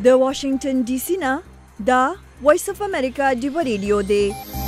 د واشنگټن ډي سي نه دا وایس اف امریکا ډیو ریډیو دی.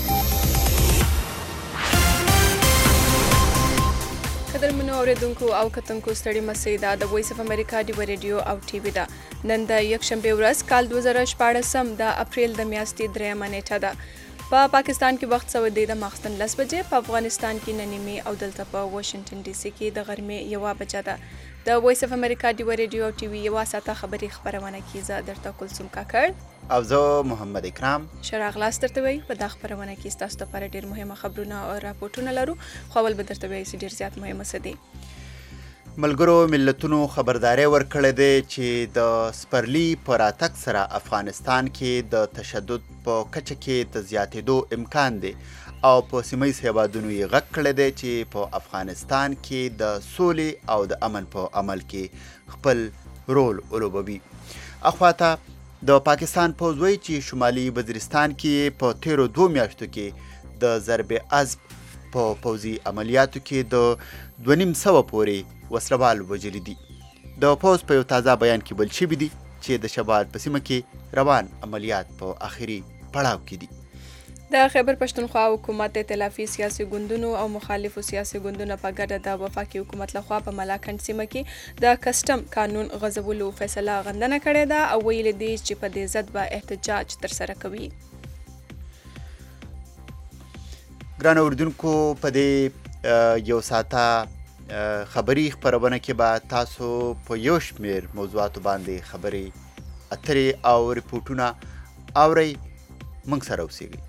قدرمنو اوریدونکو او کتونکو ستړي مسئ دا د وایس اف امریکا ډیو ریډیو او ټي وي ده. نن د یکشنبه ورځ کال 2014 د اپریل د میاشتې 3 نیټه ده. په پاکستان کې وخت سوی دی د ماخستن 10 بجې، په افغانستان کې ننیمې او دلته په واشنگټن ډي سي کې د غرمې 1 بجه ده. د وایس اف امریکا ډیو ریډیو او ټي وي یوه ساعته خبري خپرونه کیږي. درته کلثوم کاکړ او زه محمد اکرام شراغلاس درته وایي. په دا خپرونه کې ستاسو لپاره ډېر مهمه خبرونه او راپورټونه لرو، خو اول به درته وایي چې ډېر زیات مهمه څه دي. ملګرو ملتونو خبرداری ورکړی دی چې د سپرلي په راتګ سره افغانستان کې د تشدد په کچه کې د زیاتېدو امکان دی او په سیمه ییز هیوادونو یې غږ کړی دی چې په افغانستان کې د سولې او د امن په عمل کې خپل رول ولوبوي. اخواته د پاکستان پوځ وایي چې شمالي وزیرستان کې په تیرو 2 میاشتو کې د ضرب عضب په پوځي عملیاتو کې د 250 پورې وسلوال وژلي دي. د پوځ په یو تازه بیان کې ویل شوي دي چې د شمال په سیمه کې روان عملیات په آخري پړاو کې دي. د خیبر پښتونخوا حکومت ائتلافي سیاسي ګوندونو او مخالفو سیاسي ګوندونو په ګډه د وفاقي حکومت لخوا په ملاکنډ سیمه کې د کسټم قانون غځولو فیصله غندنه کړې ده او ویلي دي چې په دې ضد به احتجاج ترسره کوي. ګرانو اردوونکو په دې یو ساعته خبري خپرونه کې به تاسو په یو شمېر موضوعاتو باندې خبرې اترې او ریپورټونه اورئ. موږ سره اوسیږئ.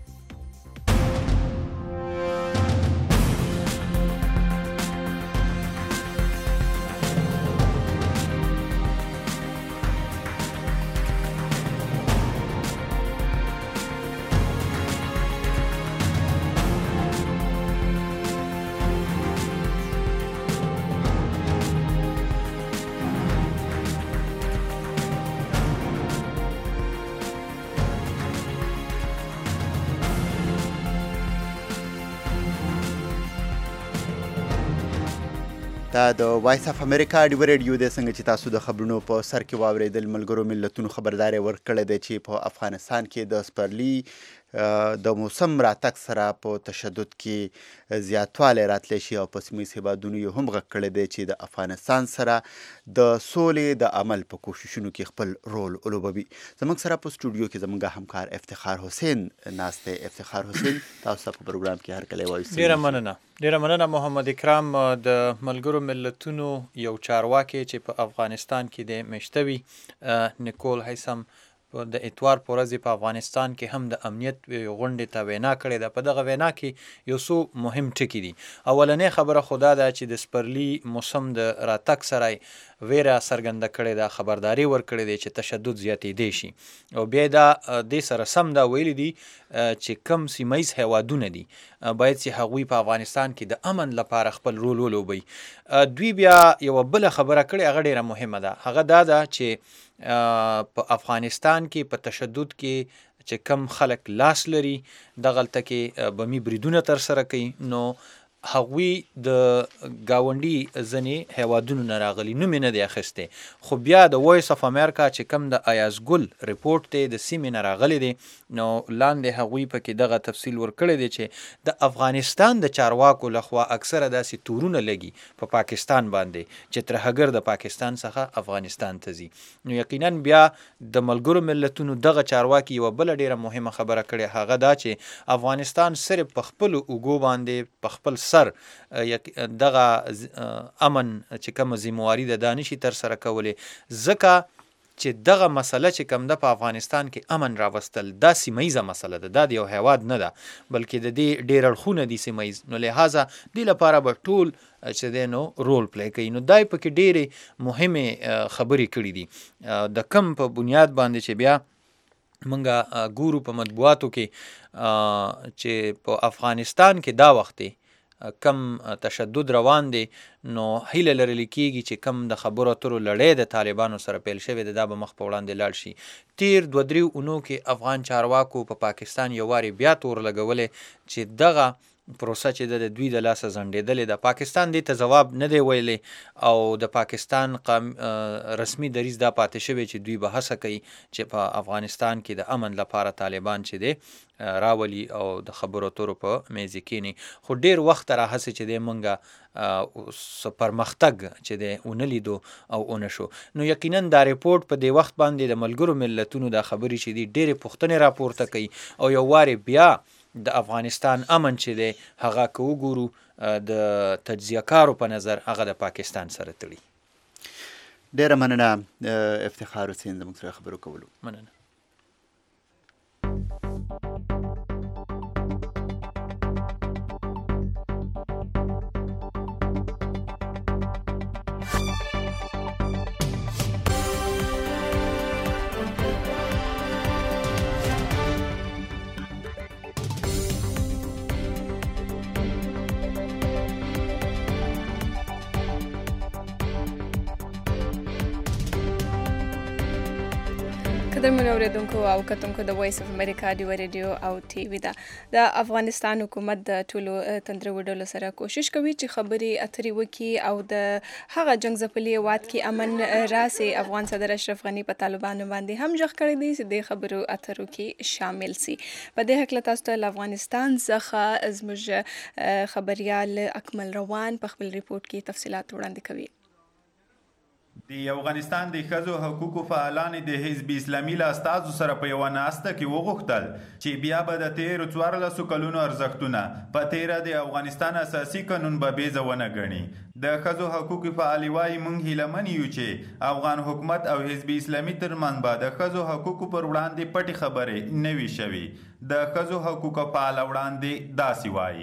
دا د وایس اف امریکا ډیو ریډیو دی. څنګه چې تاسو د خبرونو په سر کې واورېدل، ملګرو ملتونو خبرداری ورکړی دی چې په افغانستان کې د سپرلي د موسم راتګ سره په تشدد کې زیاتوالی راتلی شي او په سیمه ییز هیوادونو یې هم غږ کړی دی چې د افغانستان سره د سولې د عمل په کوششونو کې خپل رول ولوبوي. زموږ سره په سټوډیو کې زموږ همکار افتخار حسین ناست دی. افتخار حسین، تاسو په پروګرام کې هرکلی وایو. ډیره مننه محمد اکرام. د ملګرو ملتونو یو چارواکي چې په افغانستان کې د مشتوي نیکول هیثم د اتوار په ورځ په افغانستان کې هم د امنیت غونډې ته وینا کړې ده. په دغه وینا کې یو څو مهم ټکي دي. اولنۍ خبره خو دا ده چې د سپرلي موسم د راتګ سره ویره څرګنده کړې ده، خبرداری ورکړې ده چې تشدد زیاتېدی شي او بیا دا دې سره سم دا ویلي دي چې کم سیمه ییز هیوادونه دي باید چې هغوی په افغانستان کې د امن لپاره خپل رول ولوبوي. دوی بیا یوه بله خبره کړې، هغه ډیره مهمه ده. هغه دا ده چې په افغانستان کې په تشدد کې چې کم خلک لاس لري دغلته کې بمي بریدونه ترسره کوي، نو هغوی د ګاونډي ځینې هیوادونو نه راغلي، نوم یې نه دی اخیستی، خو بیا د وایس اف امریکا چې کم د ایاز ګل ریپورټ دی د سیمې نه راغلی دی، نو لاندې هغوی پکې دغه تفصیل ورکړی دی چې د افغانستان د چارواکو لخوا اکثره داسې تورونه لګي په پاکستان باندې چې ترهګر د پاکستان څخه افغانستان ته ځي. نو یقینا بیا د ملګرو ملتونو دغه چارواکي یوه بله ډیره مهمه خبره کړې، هغه دا چې افغانستان صرف په خپلو اوږو باندې په خپل سر دغه امن چې کومه ذمهواري ده دا نشي ترسره کولی، ځکه چې دغه مسله چې کوم ده په افغانستان کې امن راوستل دا سیمه ییزه مسله ده، دا د یو هیواد نه ده بلکې د دې ډېر اړخونه دي سیمه ییز، نو لحاظه دې لپاره به ټول چې دی نو رول پلی کوي. نو دای پکې ډېرې مهمې خبرې کړي دي د کم په بنیاد باندې چې بیا موږ ګورو په مطبوعاتو کې چې په افغانستان کې دا وخت کم تشدد روان دی، نو هیله لرل کېږي چې کم د خبرو اترو لړۍ د طالبانو سره پیل شوې ده دا به مخ په وړاندې لاړ شي. تیر 2-3 اونو کې افغان چارواکو په پاکستان یو وارې بیا تور لګولی چې دغه پروسه چې د دوی د لاسه ځنډېدلې ده. پاکستان دې ته ځواب نه دی ویلی او د پاکستان رسمي دریځ دا پاتې شوی چې دوی به هڅه کوي چې په افغانستان کې د امن لپاره طالبان چې دی راولي او د خبرو اترو په میز کېني. خو ډېر وخت را هسې چې دی مونږه پرمختګ چې دی ونه لیدو او ونه شو. نو یقینا دا ریپورټ په دې وخت باندې د ملګرو ملتونو دا خبرې چې دي ډېرې پوښتنې راپورته کوي او یو وارې بیا د افغانستان امن چې دی هغه که وګورو د تجزیه کارو په نظر هغه د پاکستان سره تړي. ډېره مننه افتخار حسین زموږ سره خبرو کولو. مننه. قدرمنو اوریدونکو او کتونکو د وایس اف امریکا ډیو ریډیو او ټي وي دا د افغانستان حکومت د ټولو تندرو ډلو سره کوشش کوي چې خبري اترې وکړي او د هغه جنگ ځپلي هیواد کې امن راسي. افغان صدر اشرف غني په طالبانو باندې هم ژغ کړی دی چې د خبرو اترو کې شامل سي. په دې هکله تاسو ته افغانستان څخه زموږ خبريال اکمل روان په خپل ریپورت کې تفصيلات وړاندې کوي. د افغانستان د ښځو حقوقو فعالان د حزب اسلامي له استازو سره په یوه ناسته کې وغوښتل چې بیا به د تیرو 14 کلونو ارزښتونه په تیره د افغانستان اساسي قانون به بیزه ونه ګڼي. د ښځو حقوقو فعالي وایي موږ هیلهمن یو چې افغان حکومت او حزب اسلامي ترمنځ به د ښځو حقوقو پر وړاندې پټې خبرې نه وي شوي. د ښځو حقوقو فعال وړاندې داسې وایي.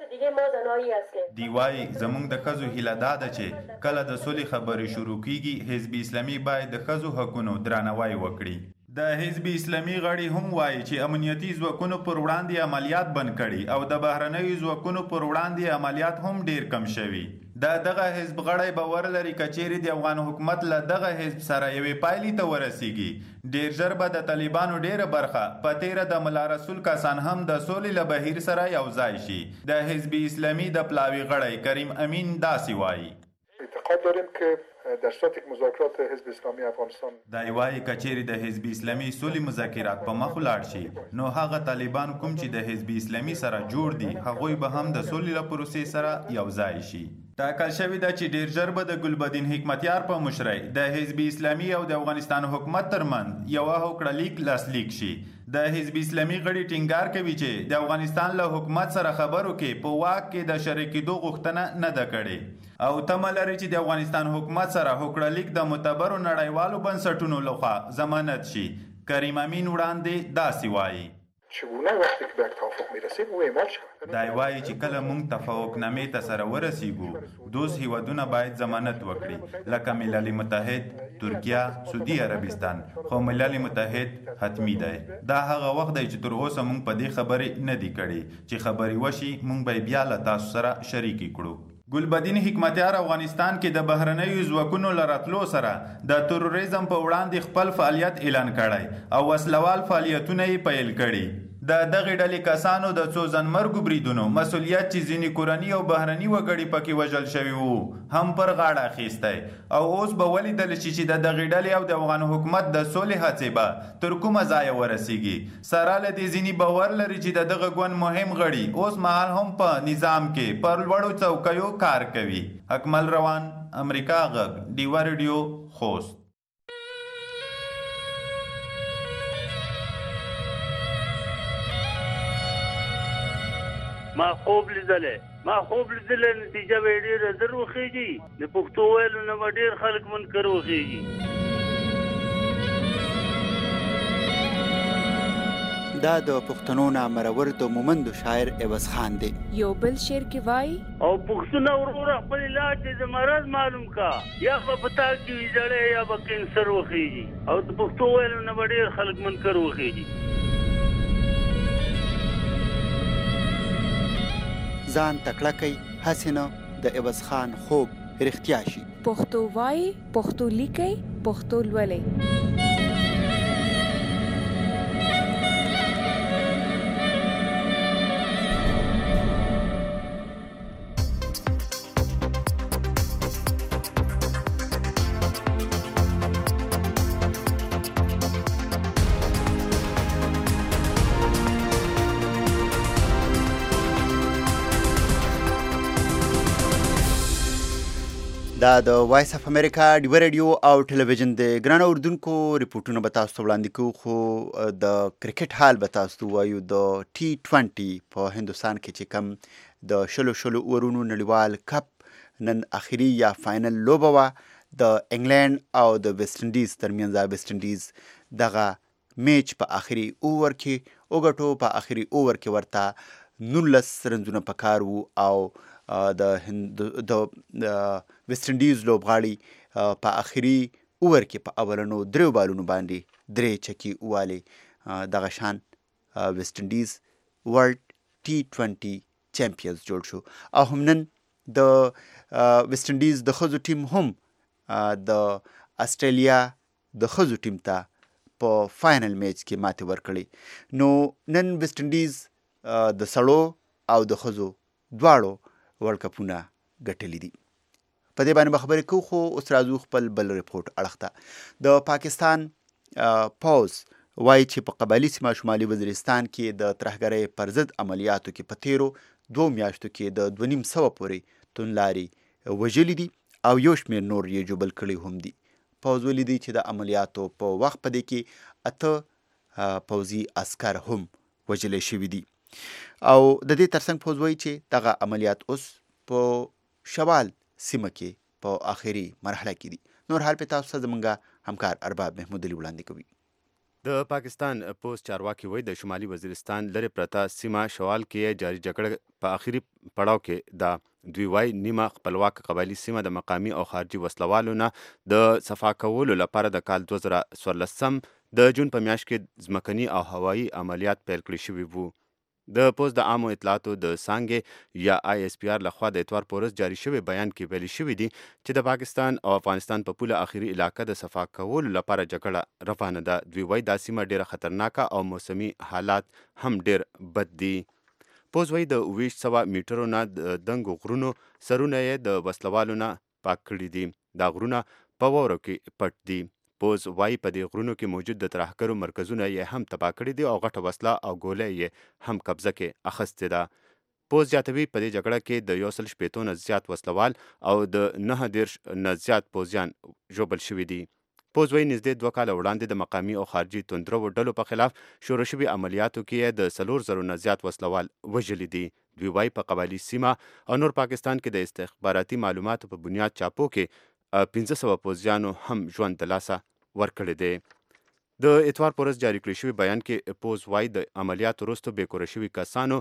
دی وایي زموږ د ښځو هیله دا ده چې کله د سولې خبرې شروع کیږي حزب اسلامي باید د ښځو حقونو درناوی وکړي. د حزب اسلامي غړي هم وایي چې امنیتي ځواکونو پر وړاندې عملیات بند کړي او د بهرنیو ځواکونو پر وړاندې عملیات هم ډیر کم شوي. دغه حزب غړی باور لري که چیرې د افغان حکومت له دغه حزب سره یوې پایلې ته ورسیږي ډیر ژر به د طالبانو ډیره برخه په تیره د ملا رسول کسان هم د سولې له بهیر سره یو ځای شي. د حزب اسلامي د پلاوي غړی کریم امین داسې وایي. اعتقاد داریم که در صورت مذاکرات حزب اسلامی افغانستان دا وایي که چیرې د حزب اسلامي سولې مذاکرات په مخ ولاړ شي نو هغه طالبان کوم چې د حزب اسلامي سره جوړ دي هغوی به هم د سولې له پروسې سره یو ځای شي. ټاکل شوې ده چې ډیر ژر به د ګلبدین حکمتیار په مشرۍ د حزب اسلامي او د افغانستان حکومت ترمنځ یوه هوکړه لیک لاسلیک شي. د حزب اسلامي غړي ټینګار کوي چې د افغانستان له حکومت سره خبرو کې په واک کې د شریکېدو غوښتنه نه ده کړې او تمه لري چې د افغانستان حکومت سره هوکړه لیک د معتبرو نړیوالو بنسټونو لخوا ضمانت شي. کریم امین وړاندې داسې وایي. چگونه وقتی که به توافق میرسیم او اعمال شود. دا وایي چې کله موږ توافقنامې ته سره ورسیږو دوست هیوادونه باید ضمانت وکړي لکه ملل متحد، ترکیه، سعودي عربستان. خو ملل متحد حتمی دی. دا هغه وخت دی چې تر اوسه موږ په دې خبرې نه دي کړي چې خبرې وشي موږ به بیا له تاسو سره شریک کړو. ګلبدین حکمتیار افغانستان کې د بهرنیو ځواکونو له راتلو سره د تروریزم په وړاندې خپل فعالیت اعلان کړی او وسلوال فعالیتونه یې پیل کړي. د دغې ډلې کسانو د څو ځانمرګو بریدونو مسؤلیت چې ځینې کورني او بهرني وګړي پکې وژل شوي وو هم پر غاړه اخیستی او اوس به ولیدل شي چې د دغې ډلې او د افغان حکومت د سولې هڅې به تر کومه ځایه ورسیږي. سره له دې ځینې باور لري چې د دغه ګوند مهم غړي اوس مهال هم په نظام کې پر لوړو څوکیو کار کوي. اکمل روان، امریکا غږ، ډیوا ریډیو، خوست. ما خوب لیدلې نتیجه به ډېره زر وخېږي. د پښتو ویلو نه به ډېر خلک منکر وخېږي. دا د پښتنو نامرور د مومندو شاعر عوض خان دی. یو بل شعر کې وایي او پښتونه وروره خپل علاج د مرض معلوم کا یا به پتا کې ویجړې یا به کینسر وخېږي او د پښتو ویلو نه به ډېر خلک منکر وخېږي. ځان تکړه کوي هسې نه د عوض خان خوب رښتیا شي. پښتو وایي، پښتو لیکئ، پښتو لولئ. دا د وایس اف امریکا ډیوه ریډیو او ټلویزیون د ګرانو اردوونکو ریپورټونه به تاسو ته وړاندې کوو، خو د کرکټ حال به تاسو ته ووایو. د T20 په هندوستان کې چې کم د شلو اورونو نړیوال کپ نن اخري یا فاینل لوبه وه د انګلند او د ویسټ انډیز ترمنځ. ویسټ انډیز دغه میچ په آخري اوور کې وګټو. په آخري اوور کې ورته 19 رنزونه پکار وو او د ویسټ انډیز لوبغاړي په آخري اوور کې په اولنو 3 بالونو باندې 3 چکې ووالې. دغه شان ویسټ انډیز ورلډ T20 چمپیونز جوړ شو. او هم نن د ویسټ انډیز د ښځو ټیم هم د استرالیا د ښځو ټیم ته په فاینل میچ کې ماتې ورکړې. نو نن ویسټ انډیز د سړو او د ښځو دواړو ورلډ کپونه ګټلي دي. په دې باندې به خبرې کوو، خو اوس راځو خپل بل ریپورټ اړخ ته. د پاکستان پوز وایي چې په قبایلي سیمه شمالي وزیرستان کې د ترهګرۍ پر ضد عملیاتو کې په تیرو 2 میاشتو کې د 2500 پورې توندلارې وژلي دي او یو شمېر نور یې ژوبل کړي هم دي. پوز ولیدي چې د عملیاتو په وخت په دې کې 8 پوځي عسکر هم وژلي شوي دي. او د دې ترڅنګ پوز وایي چې دغه عملیات اوس په شوال سیمه کې په آخري مرحله کې دي. نور حال په تاسو ته زموږ همکار ارباب محمود علي وړاندې کوي. د پاکستان پوز چارواکي وایي د شمالي وزیرستان لرې پرته سیمه شوال کې جاري جګړه په آخري پړاو کې ده. دوی وایي نیمه خپلواک قبایلي سیمه د مقامي او خارجي وسلوالو نه د صفا کولو لپاره د کال 2014 د جون په میاشت کې ځمکني او هوایي عملیات پیل کړي شوي وو. د پوز د عامو اطلاعاتو د څانګې یا ISPR لخوا د اتوار په ورځ جاري شوی بیان کې ویلي شوي دي چې د پاکستان او افغانستان په پوله آخري علاقه د صفا کولو لپاره جګړه روانه ده. دوی وایي دا سیمه ډیره خطرناکه او موسمي حالات هم ډیر بد دي. پوز وایي د 200 میټرو نه د دنګو غرونو سرونه یې د وسلوالو نه پاک کړي دي. دا غرونه په واورو کې پټ دي. پوز وایي په دې غرونو کې موجود د ترهګرو مرکزونه یې هم تباه کړي دي او غټه وسله او ګولۍ یې هم قبضه کې اخیستې ده. پوز زیاتوي په دې جګړه کې د 160 نه زیات وسلوال او د 9 نه زیات پوځیان ژوبل شوي دي. پوز وایي نږدې 2 کاله وړاندې د مقامي او خارجي توندرو ډلو په خلاف شروع شوي عملیاتو کې د 400 نه زیات وسلوال وژلي دي. دوی وایي په قبایلي سیمه او نور پاکستان کې د استخباراتي معلوماتو په بنیاد چاپو کې 1500 پوځیانو هم ژوند د لاسه ورکړی دی. د اتوار په ورځ جاري کړی شوی بیان کې پوز وایي د عملیاتو وروسته بېکوره شوي کسانو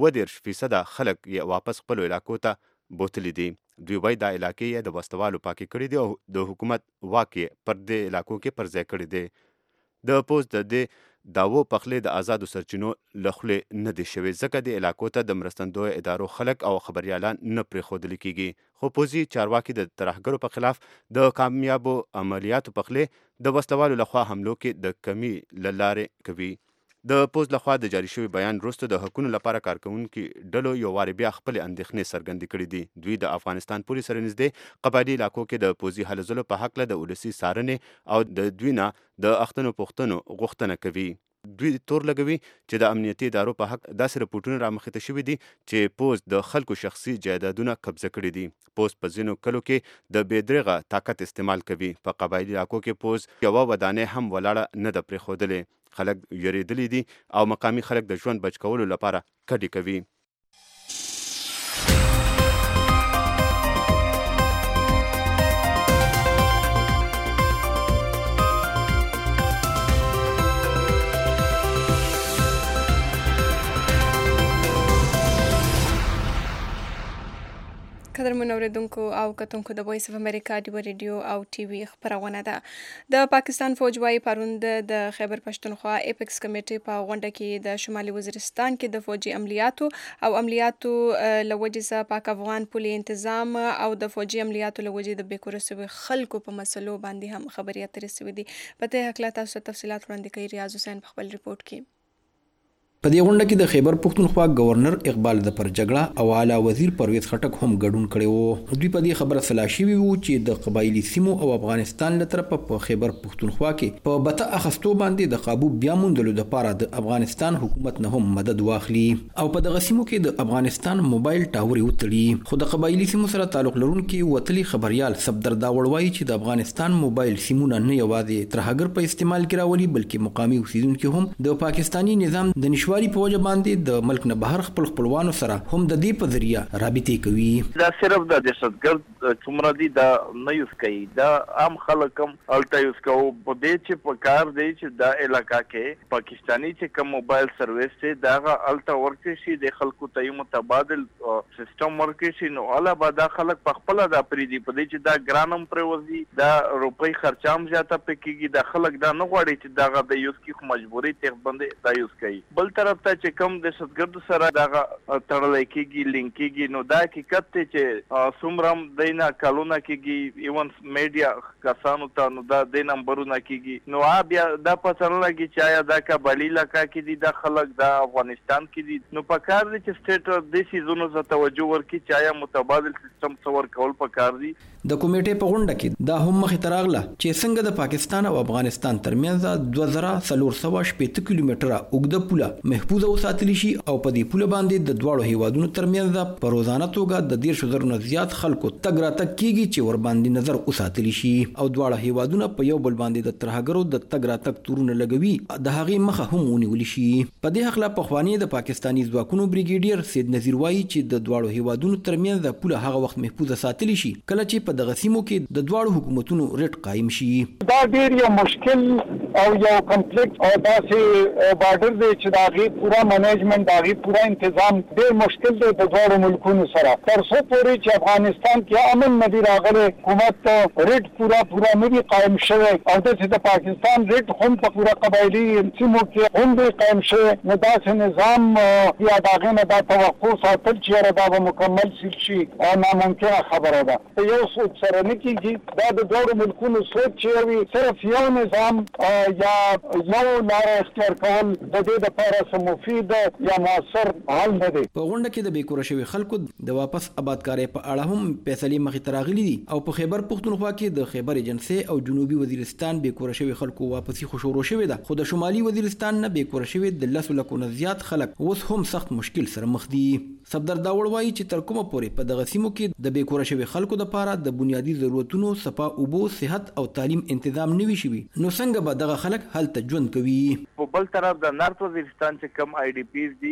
30% خلک یې واپس خپلو علاقو ته بوتلي دي. دوی وایي دا علاقې یې د وسلوالو پاکې کړي دي او د حکومت واک یې پر دې علاقو کې پر ځای کړی دی. د پوز د دې داوو پخلی د آزادو سرچینو له خولې نه دی شوی، ځکه د علاقو ته د مرستندویه ادارو خلک او خبریالان نه پرېښودل کیږي. خو پوځي چارواکي د ترهګرو په خلاف د کامیابو عملیاتو پخلی د وسلوالو لخوا حملو کې د کمی له لارې کوي. د پوز لخوا د جاري شوي بیان وروسته د حقونو لپاره کارکوونکي ډلو یو وارې بیا خپلې اندېښنې څرګندې کړي دي. دوی د افغانستان پولې سره نږدې قبایلي علاقو کې د پوځي هلو ځلو په هکله د ولسي څارنې او د دوی نه د اختنو پوښتنو غوښتنه کوي. دوی تور لګوي چې د امنیتي ادارو په حق داسې رپورټونه رامخته شوي دي چې پوز د خلکو شخصي جایدادونه قبضه کړي دي. پوز په ځینو کلو کې د بېدریغه طاقت استعمال کوي. په قبایلي علاقو کې پوز یوه ودانۍ هم ولاړه نه ده پرېښودلې. خلک یریدلی دي او مقامي خلک د ژوند بچ کولو لپاره کډې کوي. قدرمن اوریدونکو او کتونکو د وایس اف امریکا ډیوه ریډیو او ټي وي خبرونه ده. د پاکستان فوج وايي پرون د خیبر پښتونخوا اپیکس کمیټې په غونډه کې د شمالي وزیرستان کې د فوجي عملیاتو لوجې څخه پاک افغان پولي تنظیم او د فوجي عملیاتو لوجې د بیکوره شوي خلکو په مسلو باندې هم خبرې اترې شوې دي. په دې هکله تاسو تفصیلات وړاندې کوي ریاض حسین په خپل ریپورت کې. په دې غونډه کې د خیبر پښتونخوا گورنر اقبال ظفر جګړه او اعلی وزیر پرویز خټک هم ګډون کړی وو. دوی په دې خبره سلا شوي وو چې د قبایلی سیمو او افغانستان له طرفه په خیبر پښتونخوا کې په بته اخستو باندې د قابو بیا موندلو لپاره د افغانستان حکومت نه هم مدد واخلي او په دغه سیمو کې د افغانستان موبایل ټاورې وتړي. خو د قبایلی سیمو سره تعلق لرونکي وتلي خبريال صفدر داوړ وایي چې د افغانستان موبایل سیمونه نه یوازې ترهګر په استعمال کې راولي بلکې مقامي اوسیدونکو هم د پاکستانی نظام د نشواري په وجه باندې د ملک نه بهر خپلوانو سره هم د دې په ذریعہ رابطې کوي. دا صرف د دهشتګرد څومره دي دا نه یوز کوي، دا عام خلک هم الټا یوز کوي. په دې چې په کار دی چې دا علاقہ کې پاکستانی چې کوم موبایل سرویس دی دا الټا ورکړي شي د خلکو ته متبادل سیستم ورکړي شي، نو الا به دا خلک په خپل دا پریدي په دې چې دا ګرانم پروزي دا روپۍ خرچام زیاته پکېږي. دا خلک دا نه غواړي چې دا د یوز کې مجبوري تخ باندې دا یوز کوي. بل طرف ته چې کوم د دهشتګرد سره دا تړل کېږي لینک کېږي، نو دا حقیقت دی چې څومره دینه کلونه کېږي ایون میډیا کسانو ته نو دا د نمبرونه کېږي، نو بیا دا پته نه لګي چې آیا دا قبایلی علاقه کې دي دا خلک دا افغانستان کې دي. نو په کار دي چې سټیټ د سیزونو ته توجه ورکړي چې آیا متبادل سیستم څور کول په کار دي. د کمیټې په غونډه کې دا هم مخې ته راغله چې څنګه د پاکستان او افغانستان ترمنځ 2480 کیلومتره اوږده پوله محفوظه وساتل شي او په دې پوله باندې د دواړو هیوادونو ترمنځ په روزانه توګه د 100,000 نه زیات خلکو تګ راتګ کیږي چې ور باندې نظر وساتل شي او دواړه هیوادونه په یو بل باندې د ترهګرو د تګ راتګ تورونه لګوي د هغې مخه هم ونیول شي. په دې حق لا پخوانی د پاکستانی ځواکونو بریګیډیر سید نذیر وایي چې د دواړو هیوادونو ترمنځ پوله هغه وخت محفوظه ساتل شي کله چې په دغه سیمو کې د دواړو حکومتونو ریټ قائم شي. دا ډیر یو مشکل او یو کمپلیکس او داسې بارډر دی چې دا غي پورا منیجمنت دا غي پورا تنظیم ډیر مشکل دی د دواړو ملکونو سره. تر څو پورې چې افغانستان کې امن نه دی راغلی حکومت ریټ پورا نه دی قائم شوی او د پاکستان ریټ هم په پورا قبایلی سیمو کې هم دی قائم شوی، نو داسې نظام یا دا غي نه دا توقع ساتل چې دا به مکمل شي او ناممکنه خبره ده. یو څوک سره نه کیږي، دا د دوه ملکونو سوچ چې وي صرف یو نظام یا یو لار اختیار کول د دې لپاره مفید یا موثر حل نه دی. په غونډه کې د بیکوره شوی خلکو د واپس آبادکارۍ په اړه هم فیصلې مخې ته راغلي دي او په خیبر پښتونخوا کې د خیبر ایجنسي او جنوبي وزیرستان بیکوره شوی خلکو واپسی خو شروع شوې ده، خو د شمالي وزیرستان نه بیکوره شوی د 10 لکو نه زیات خلک اوس هم سخت مشکل سره مخ دي. صفدر داوړ وایي چې تر کومه پورې په دغه سیمو کې د بیکوره شوی خلکو لپاره د بنیادی ضرورتونو صفا اوبو صحت او تعلیم تنظیم نوي شوی نو څنګه به دغه خلک هلته ژوند کوي. په بل طرف د نارت وزیرستان چې کم آی ډی پیز دي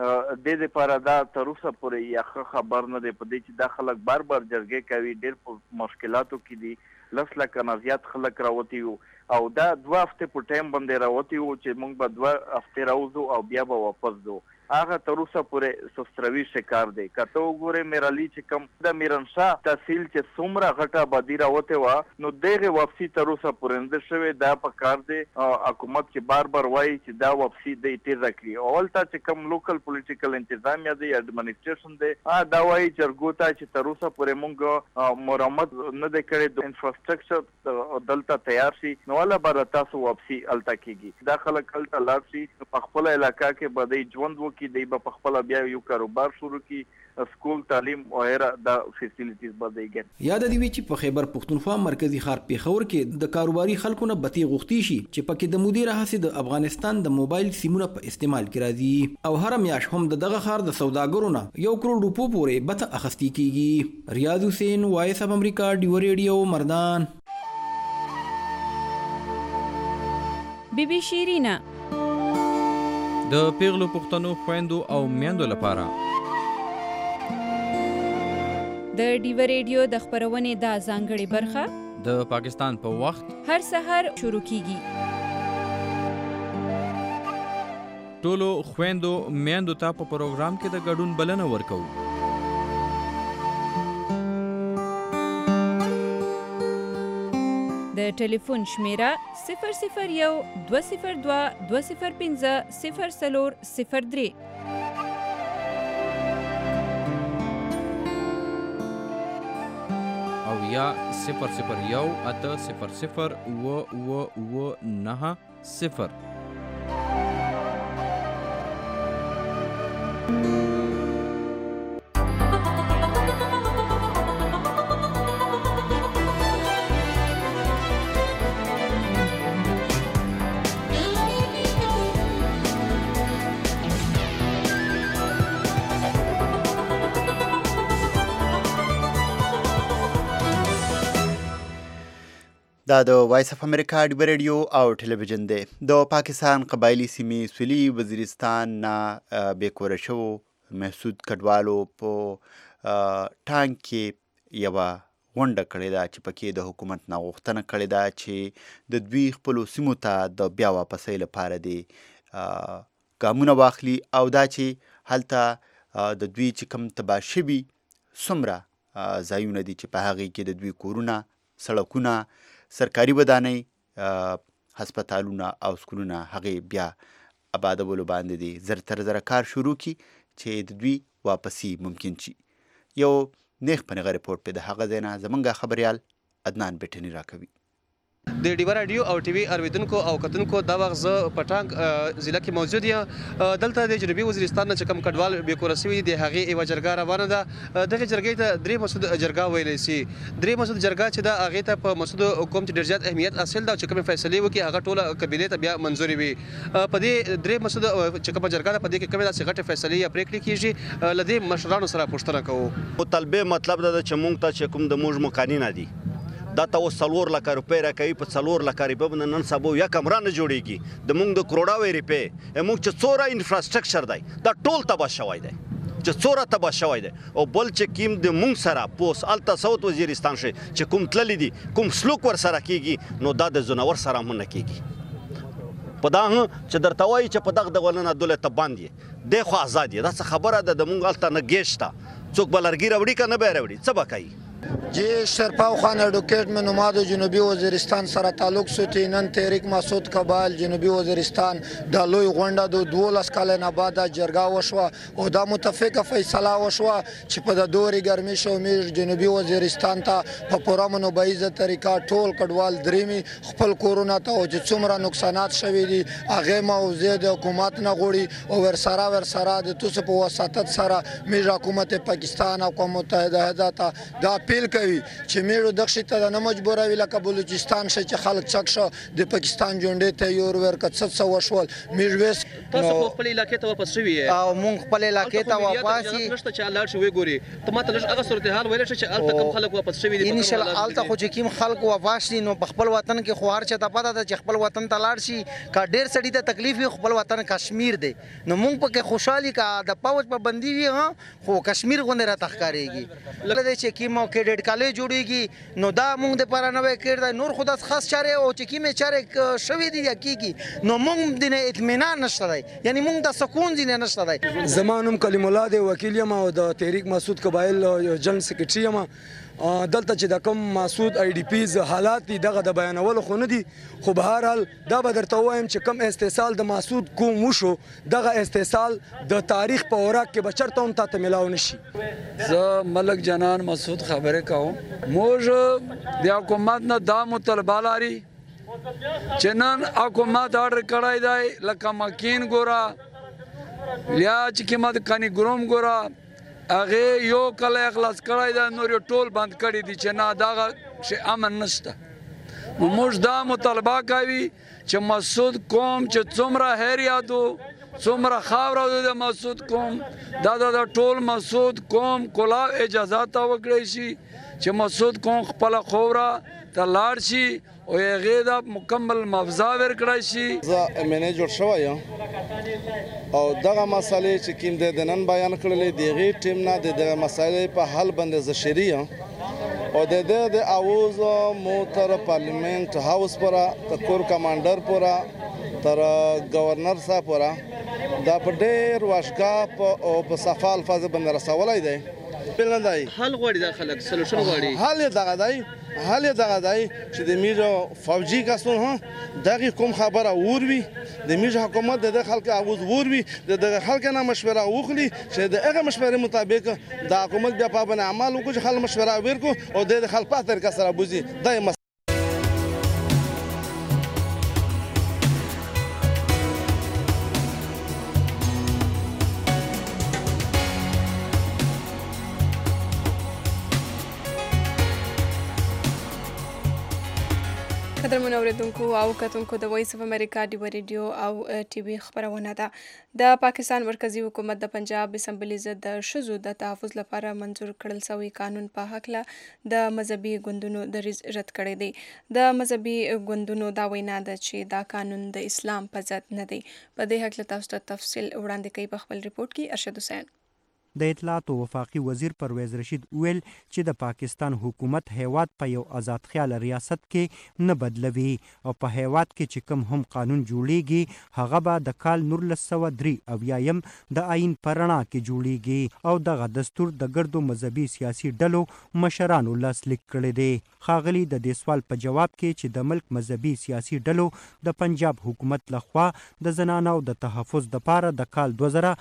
د دې لپاره دا تر اوسه پورې یخه خبر نه دی په دې چې دا خلک بار جرګې کوي، ډېر په مشکلاتو کې دي. 10 لکه نه زیات خلک راوتی وو او دا 2 هفته په ټایم باندې راوتی وو چې موږ به 2 هفته راوځو او بیا به واپس ځو. هغه تر اوسه پورې سستروي شکار دی. کته وګوره میرالي چې کوم د میرنشاه تحصیل چې څومره غټه آبادي راوته و نو دغه واپسی تر اوسه پورې نه شوی. دا په کار دی حکومت چې بار وایي چې دا واپسی د تیر راکړي او ولته چې کوم لوکل پولیټیکل انتظامیه دی اډمنسټریشن دی دا وایي چرګو ته چې تر اوسه پورې مونږ مرمت نه د کړي د انفراستراکچر دلته تیار شي نو ولا بر تاسو واپسی الته کیږي. دا خلک الته لاړ شي په خپل علاقہ کې بدای ژوند وکړي دی په خپل بیا یو کاروبار شروع کی سکول تعلیم او هر د فیسیلیټیز بدایږي. یاد دی چې په خیبر پښتونخوا مرکزی ښار پیښور کې د کاروباري خلکو نه بتی غوښتي شي چې پکې د مدیر هڅه د افغانستان د موبایل سیمونو په استعمال کې راځي او هر میاش هم دغه ښار د سوداګرو نه 1 کروڑ روپو پورې بته اخستی کیږي. ریاض حسین وایس اف امریکا ډیو ریډیو مردان. بیبي شیرینا د پیغلو پښتنو خويندو او میندو لپاره د ډیو ریډیو د خبرونې د ځانګړي برخه د پاکستان په وخت هر سحر شروع کیږي. ټولو خويندو میندو ته په پروګرام کې د ګډون بلنه ورکو. د ټلیفون شمیره 001 202 205 0403 او یا 001 800 و 9 0. دا د وایس اف امریکا ډیبه ریډیو او ټلویزیون دی. د پاکستان قبایلی سیمې سویلي وزیرستان نه بېکوره شوو محسود کډوالو په ټانک کې یوه غونډه کړې ده چې پکې د حکومت نه غوښتنه کړې ده چې د دوی خپلو سیمو ته د بیا واپسۍ لپاره دې ګامونه واخلي او دا چې هلته د دوی چې کوم تباه شوي څومره ځایونه دي چې په هغې کې د دوی کورونه، سړکونه، سرکاري ودانۍ، هسپتالونه او سکولونه هغې بیا آبادولو باندې دي زر تر زره کار شروع کړي چې د دوی واپسي ممکن شي. یو نیغ په نیغه ریپورټ په د هغه ځای نه زموږ خبریال عدنان بیټني راکوي. د ډیبه راډیو او ټي وي اوریدونکو او کتونکو دا وخت زه په ټانک ضلع کې موجود یم. دلته د جنوبي وزیرستان نه چې کوم کډوال بېکوره سوي دي د هغې یوه جرګه روانه ده. دغې جرګې ته درې مسعود جرګه ویلی سي. درې مسعود جرګه چې ده هغې ته په مسعود کوم چې ډېر زیات اهمیت حاصل ده او چې کومې فیصلې وکړي هغه ټوله قبیلې ته بیا منظورې وي. په دې درې مسعود چې کومه جرګه ده په دې کې کومې داسې غټې فیصلې یا پرېکړې کېږي. له دې مشرانو سره پوښتنه کوو. مطالبې مطلب دا ده چې موږ ته چې کوم د موږ مقانینه دي دا ته اوس 4 لک روپۍ راکوي. په 4 لک روپۍ باندې نن سبا یو کمره نه جوړېږي. د موږ د کروڑاوې روپۍ موږ چې څومره انفراسټرکچر دی دا ټول تباه شوی دی چې څومره تباه شوی دی. او بل چې کوم د موږ سره پوس هلته ساوت وزیرستان شي چې کوم تللی دي کوم سلوک ورسره کېږي نو دا د ځناور سره هم نه کېږي. په دا چې درته وایي چې په دغه ډولونه دولت بند یې دی خو ازاد یې دا څه خبره ده. د موږ هلته نه ګېش شته څوک به لرګي راوړي که نه به یې راوړي څه به کوي. جی شرپاو خان ایڈوکیٹ میں نماد جنوبی وزیرستان سره تعلق سوتی نن تحریک مسعود قبایل جنوبی وزیرستان د لوی غونډه د 12 کالن بعد جرګه وشوه او دا متفقه فیصله وشوه چې په د دوري ګرمي شو میر جنوبی وزیرستان ته په پوره منوبایزه طریقه ټول کډوال دریمي خپل کورونه ته او چې څومره نقصانات شوي دي هغه موضوع د حکومت نه غوړي او ورسره د توسو په وساتت سره میر حکومت پاکستان او قوم متحده ته دا اپیل کوي چې میړو دغه ته نه مجبوروي لکه بلوچستان شي چې خلک چک شو د پاکستان جونډې ته یور ورکه څه وشول میرویس تاسو خپل علاقې ته واپس شوي او مونږ خپل علاقې ته واپس نشته چې لاړ شي وګوري. ته ماته لږ هغه صورتحال ویلی شي چې هلته کوم خلک واپس شوي دي. ان شاء الله هلته خو چې کوم خلک واپس شي نو په خپل وطن کې خو هر چا ته پته ده چې خپل وطن ته لاړ شي. که ډېر سړي ته تکلیف وي خپل وطن کشمیر دی نو مونږ پکې خوشحالي که د پوج په بندي وي خو کشمیر غوندې راته ښکارېږي. لکه چې کوم کیډټ کالج جوړیږي نو دا موږ د پاره نوې کړ دی. نور خو داس خاص چارې او چې کومې چارې شوي دي یا کېږي نو موږ د اطمینان نشته دی یعنی موږ د سکون ځینې نشته دی. زما نوم کلیم الله دی وکیل یم او د تحریک مسعود قبایل جنرال سیکرټري یم. دلته چې د کوم مسعود آی ډي پیز حالات دي دغه د بیانولو خو نه دي خو به هر حال دا به درته ووایم چې کوم استحصال د مسعود کوم وشو دغه استحصال د تاریخ په اوراق کې به چېرته هم تاته میلاو نه شي. زه ملک جنان مسعود خبرې کوم. موږ د حکومت نه دا مطالبه لري چې نن حکومت آرډر کړی دی لکه مکین ګوره یا چې کومه د کني ګروم ګوره هغې یو کله اخلاص کړی دی نور یې ټول بند کړي دي چې نه دغه شی امن نشته. نو موږ دا مطالبه کوي چې مسعود قوم چې څومره هریات و څومره خاوره ده د مسعود قوم دا د ټول مسعود قوم کلاو اجازات وکړی شي چې مسعود قوم خپله خوره ته لاړ شي او هغې دا مکمل مفضا ورکړی شي. زه امنې جوړ شوی یم او دغه مسالې چې کوم دی د نن بیان کړلې د هغې ټیم نه د دغه مسالې په حل باندې زه شري یم او د دې د اواز مو تر پارلیمنت هاوس پوره تر کور کمانډر پوره تر گورنر صاحب پوره دا په ډېر واشګاه او په صفا الفاظ باندې رسولی دی. حل غواړي دا خلک سلوشن غواړي. حل یې دغه دی چې د میر فوجي کسان دغه کوم خبره وروي د میر حکومت د خلک اواز وروي د خلک نه مشوره وخلي چې د هغه مشورې مطابق د حکومت بیا په باندې عمل وکړي چې خلک مشوره ورکړي او د خلک په طریقه سره بوزي دا قدرمن اوریدونکو او کتونکو د وایس اف امریکا ډیو ریډیو او ټي وي خبرونه ده. د پاکستان مرکزی حکومت د پنجاب اسمبلی ضد د ښځو د تحفظ لپاره منظور کړل شوی قانون په هکله د مذهبي ګوندونو دریځ رد کړی دی. د مذهبي ګوندونو دا وینا ده چې دا قانون د اسلام په ضد نه دی. په دې هکله تاسو ته تفصیل وړاندې کوي په خپل ریپورت کې ارشد حسین. د اطلاعات او وفاقي وزیر پرویز رشید ویل چې د پاکستان حکومت هیواد په یو آزاد خیال ریاست کې نه بدلوي او په هیواد کې چې کوم هم قانون جوړیږي هغه به د کال 1993 د آئین په رڼا کې جوړیږي او دغه دستور د ګردو مذهبي سیاسي ډلو مشرانو لاسلیک کړی دی. ښاغلي د دې سوال په جواب کې چې د ملک مذهبي سیاسي ډلو د پنجاب حکومت لخوا د زنانو د تحفظ لپاره د کال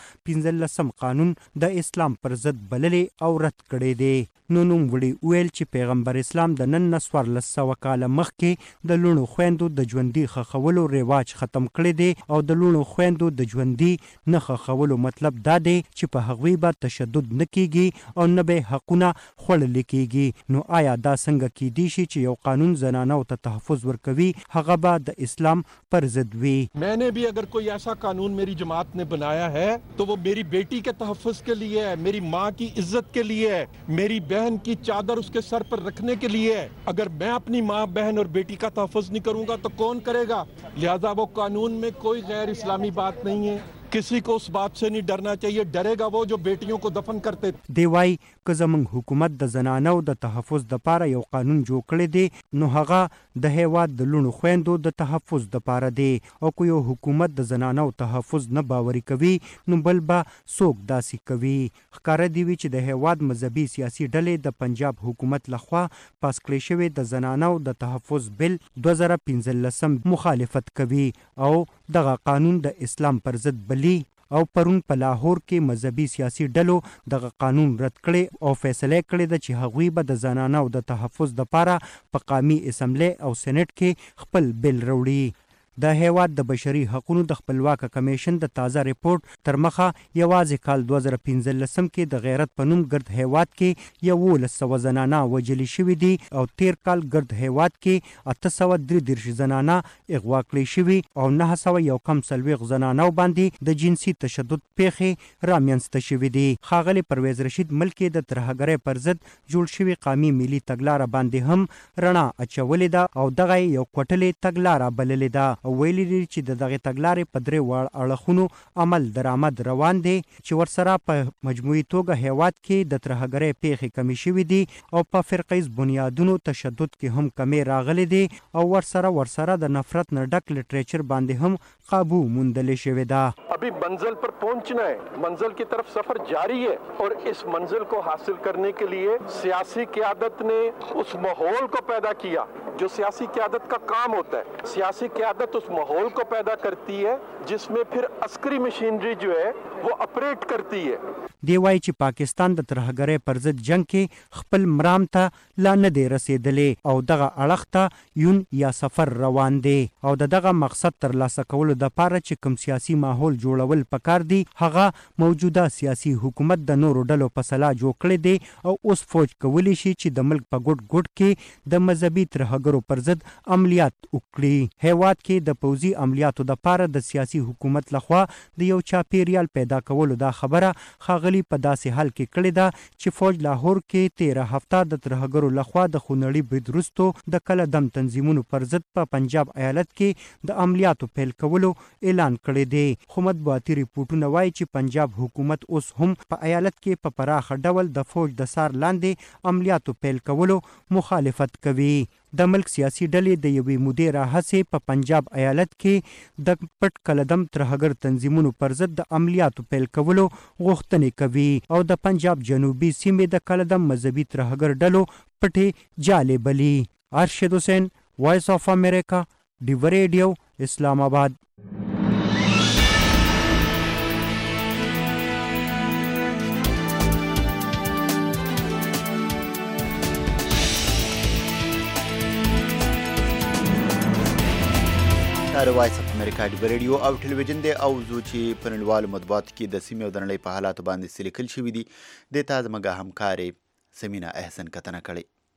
2015 قانون د اسلام پر ضد بللې او رد کړی دی. نو نوموړي ویل چې پیغمبر اسلام د نن 1400 کاله مخکې د لوڼو خویندو د ژوندي ښخولو رواج ختم کړی دی او د لوڼو خویندو د ژوندي نه ښخولو مطلب دا دی چې په هغوی به تشدد نه کیږي او نه به حقونه خوړل کیږي. نو آیا دا څنګه کیدی شي چې یو قانون زنانو ته تحفظ ورکوي هغه به د اسلام پر ضد وي؟ मैंने भी अगर कोई ऐसा कानून मेरी जमात ने बनाया है तो वो मेरी बेटी के तहफ़्फ़ुज़ के लिए है, मेरी माँ की इज्जत के लिए है, मेरी बहन की चादर उसके सर पर रखने के लिए है. अगर मैं अपनी माँ बहन और बेटी का तहफ़्फ़ुज़ नहीं करूँगा तो कौन करेगा? लिहाजा वो कानून में कोई गैर इस्लामी बात नहीं है. किसी को उस बात से नहीं डरना चाहिए. डरेगा वो जो बेटियों को दफन करते. دی وای که زمونږ حکومت د زنانو د تحفظ دپاره یو قانون جوړ کړی دی نو هغه د هیواد د لوڼو خویندو د تحفظ دپاره دی او که یو حکومت د زنانو تحفظ نه باوري کوي نو بل به څوک داسې کوي. ښکاره دی وي چې د هیواد مذهبي سیاسي ډلې د پنجاب حکومت لخوا پاس کړی شوی د زنانو د تحفظ بل 2015 مخالفت کوي او دغه قانون د اسلام پر ضد بلی او پرون په لاهور کې مذهبي سیاسي ډلو دغه قانون رد کړي او فیصله کړې ده چې هغوی به د زنانو د تحفظ دپاره په قومي اسمبلی او سینټ کې خپل بل راوړي. د هیواد د بشري حقوقو د خپلواک کمیشن د تازه ریپورت تر مخه یوازې کال 2015 کې د غیرت په نوم ګرد هیواد کې 1100 زنانه وژل شوي دي او تیر کال ګرد هیواد کې 833 زنانه اغوا کړې شوي او 941 زنانو باندې د جنسي تشدد پیښې رامنځته شوي دي. ښاغلي پرویز رشید ملک د ترهګرۍ پر ضد جوړ شوي قومي ملي تګلاره باندې هم رڼا اچولې ده او دغه یو کوټلې تګلاره بللې ده او ویلي دي چې د دغه تګلارې په درې اړخونو عمل درآمد روان دی چې ورسره په مجموعي توګه هیواد کې د ترهګرۍ پیښې کمې شوي دي او په فرقیز بنیادونو تشدد کې هم کمې راغلي دي او ورسره د نفرت نه ډک لټریچر باندې هم قابو موندلې شوې ده. अभी मंजिल पर पहुंचना है, मंजिल की तरफ सफर जारी है और इस मंजिल को हासिल करने के लिए सियासी क़यादत ने उस माहौल को पैदा किया जो सियासी क़यादत का काम होता है. सियासी क़यादत उस माहौल को पैदा करती है जिसमें फिर अस्करी मशीनरी जो है वो ऑपरेट करती है. دی وایي چې پاکستان د ترهګرۍ پر ضد جنگ کې خپل مرام ته لا نه دی رسېدلی او دغه اړخ ته یون یا سفر روان دی او دغه مقصد ترلاسه کولو دپاره چې کوم سیاسي ماحول جوړول پکار دی هغه موجوده سیاسي حکومت د نورو ډلو په سلا جوړ کړی دی او اوس فوج کولی شي چې د ملک په ګوټ ګوټ کې د مذهبي ترهګرو پر ضد عملیات وکړي. هیواد کې د پوځي عملیاتو دپاره د سیاسي حکومت لخوا د یو چاپیریال پیدا کولو دا خبره ښاغلي په داسې حال کې کړې ده چې فوج لاهور کې 13 هفته د ترهګرو لخوا د خونړي برید وروستو د کله دم تنظیمونو پر ضد په پنجاب ایالت کې د عملیاتو پیل کولو اعلان کړی دی. خو مطبوعاتي ریپورټونه وایي چې پنجاب حکومت اوس هم په ایالت کې په پراخه ډول د فوج د سار لاندې عملیاتو پیل کولو مخالفت کوي. د ملک سیاسي ډلې د یوې مودې راهیسې په پنجاب ایالت کې د پټ کلدم ترهګر تنظیمونو پر ضد د عملیاتو پیل کولو غوښتنې کوي او د پنجاب جنوبي سیمې د کلدم مذهبي ترهګر ډلو پټې جالې بلي. ارشد حسین، وایس آف امریکا، ډیو ریډیو، اسلام آباد. وایس اف امریکا ډیو ریډیو او ټلویزیون دی او زو چې په نړیوالو مطبوعاتو کې د سیمې او د نړۍ په حالاتو باندې څه لیکل شوي دي دې ته زموږ همکارې سمینا احسن کتنه کړې.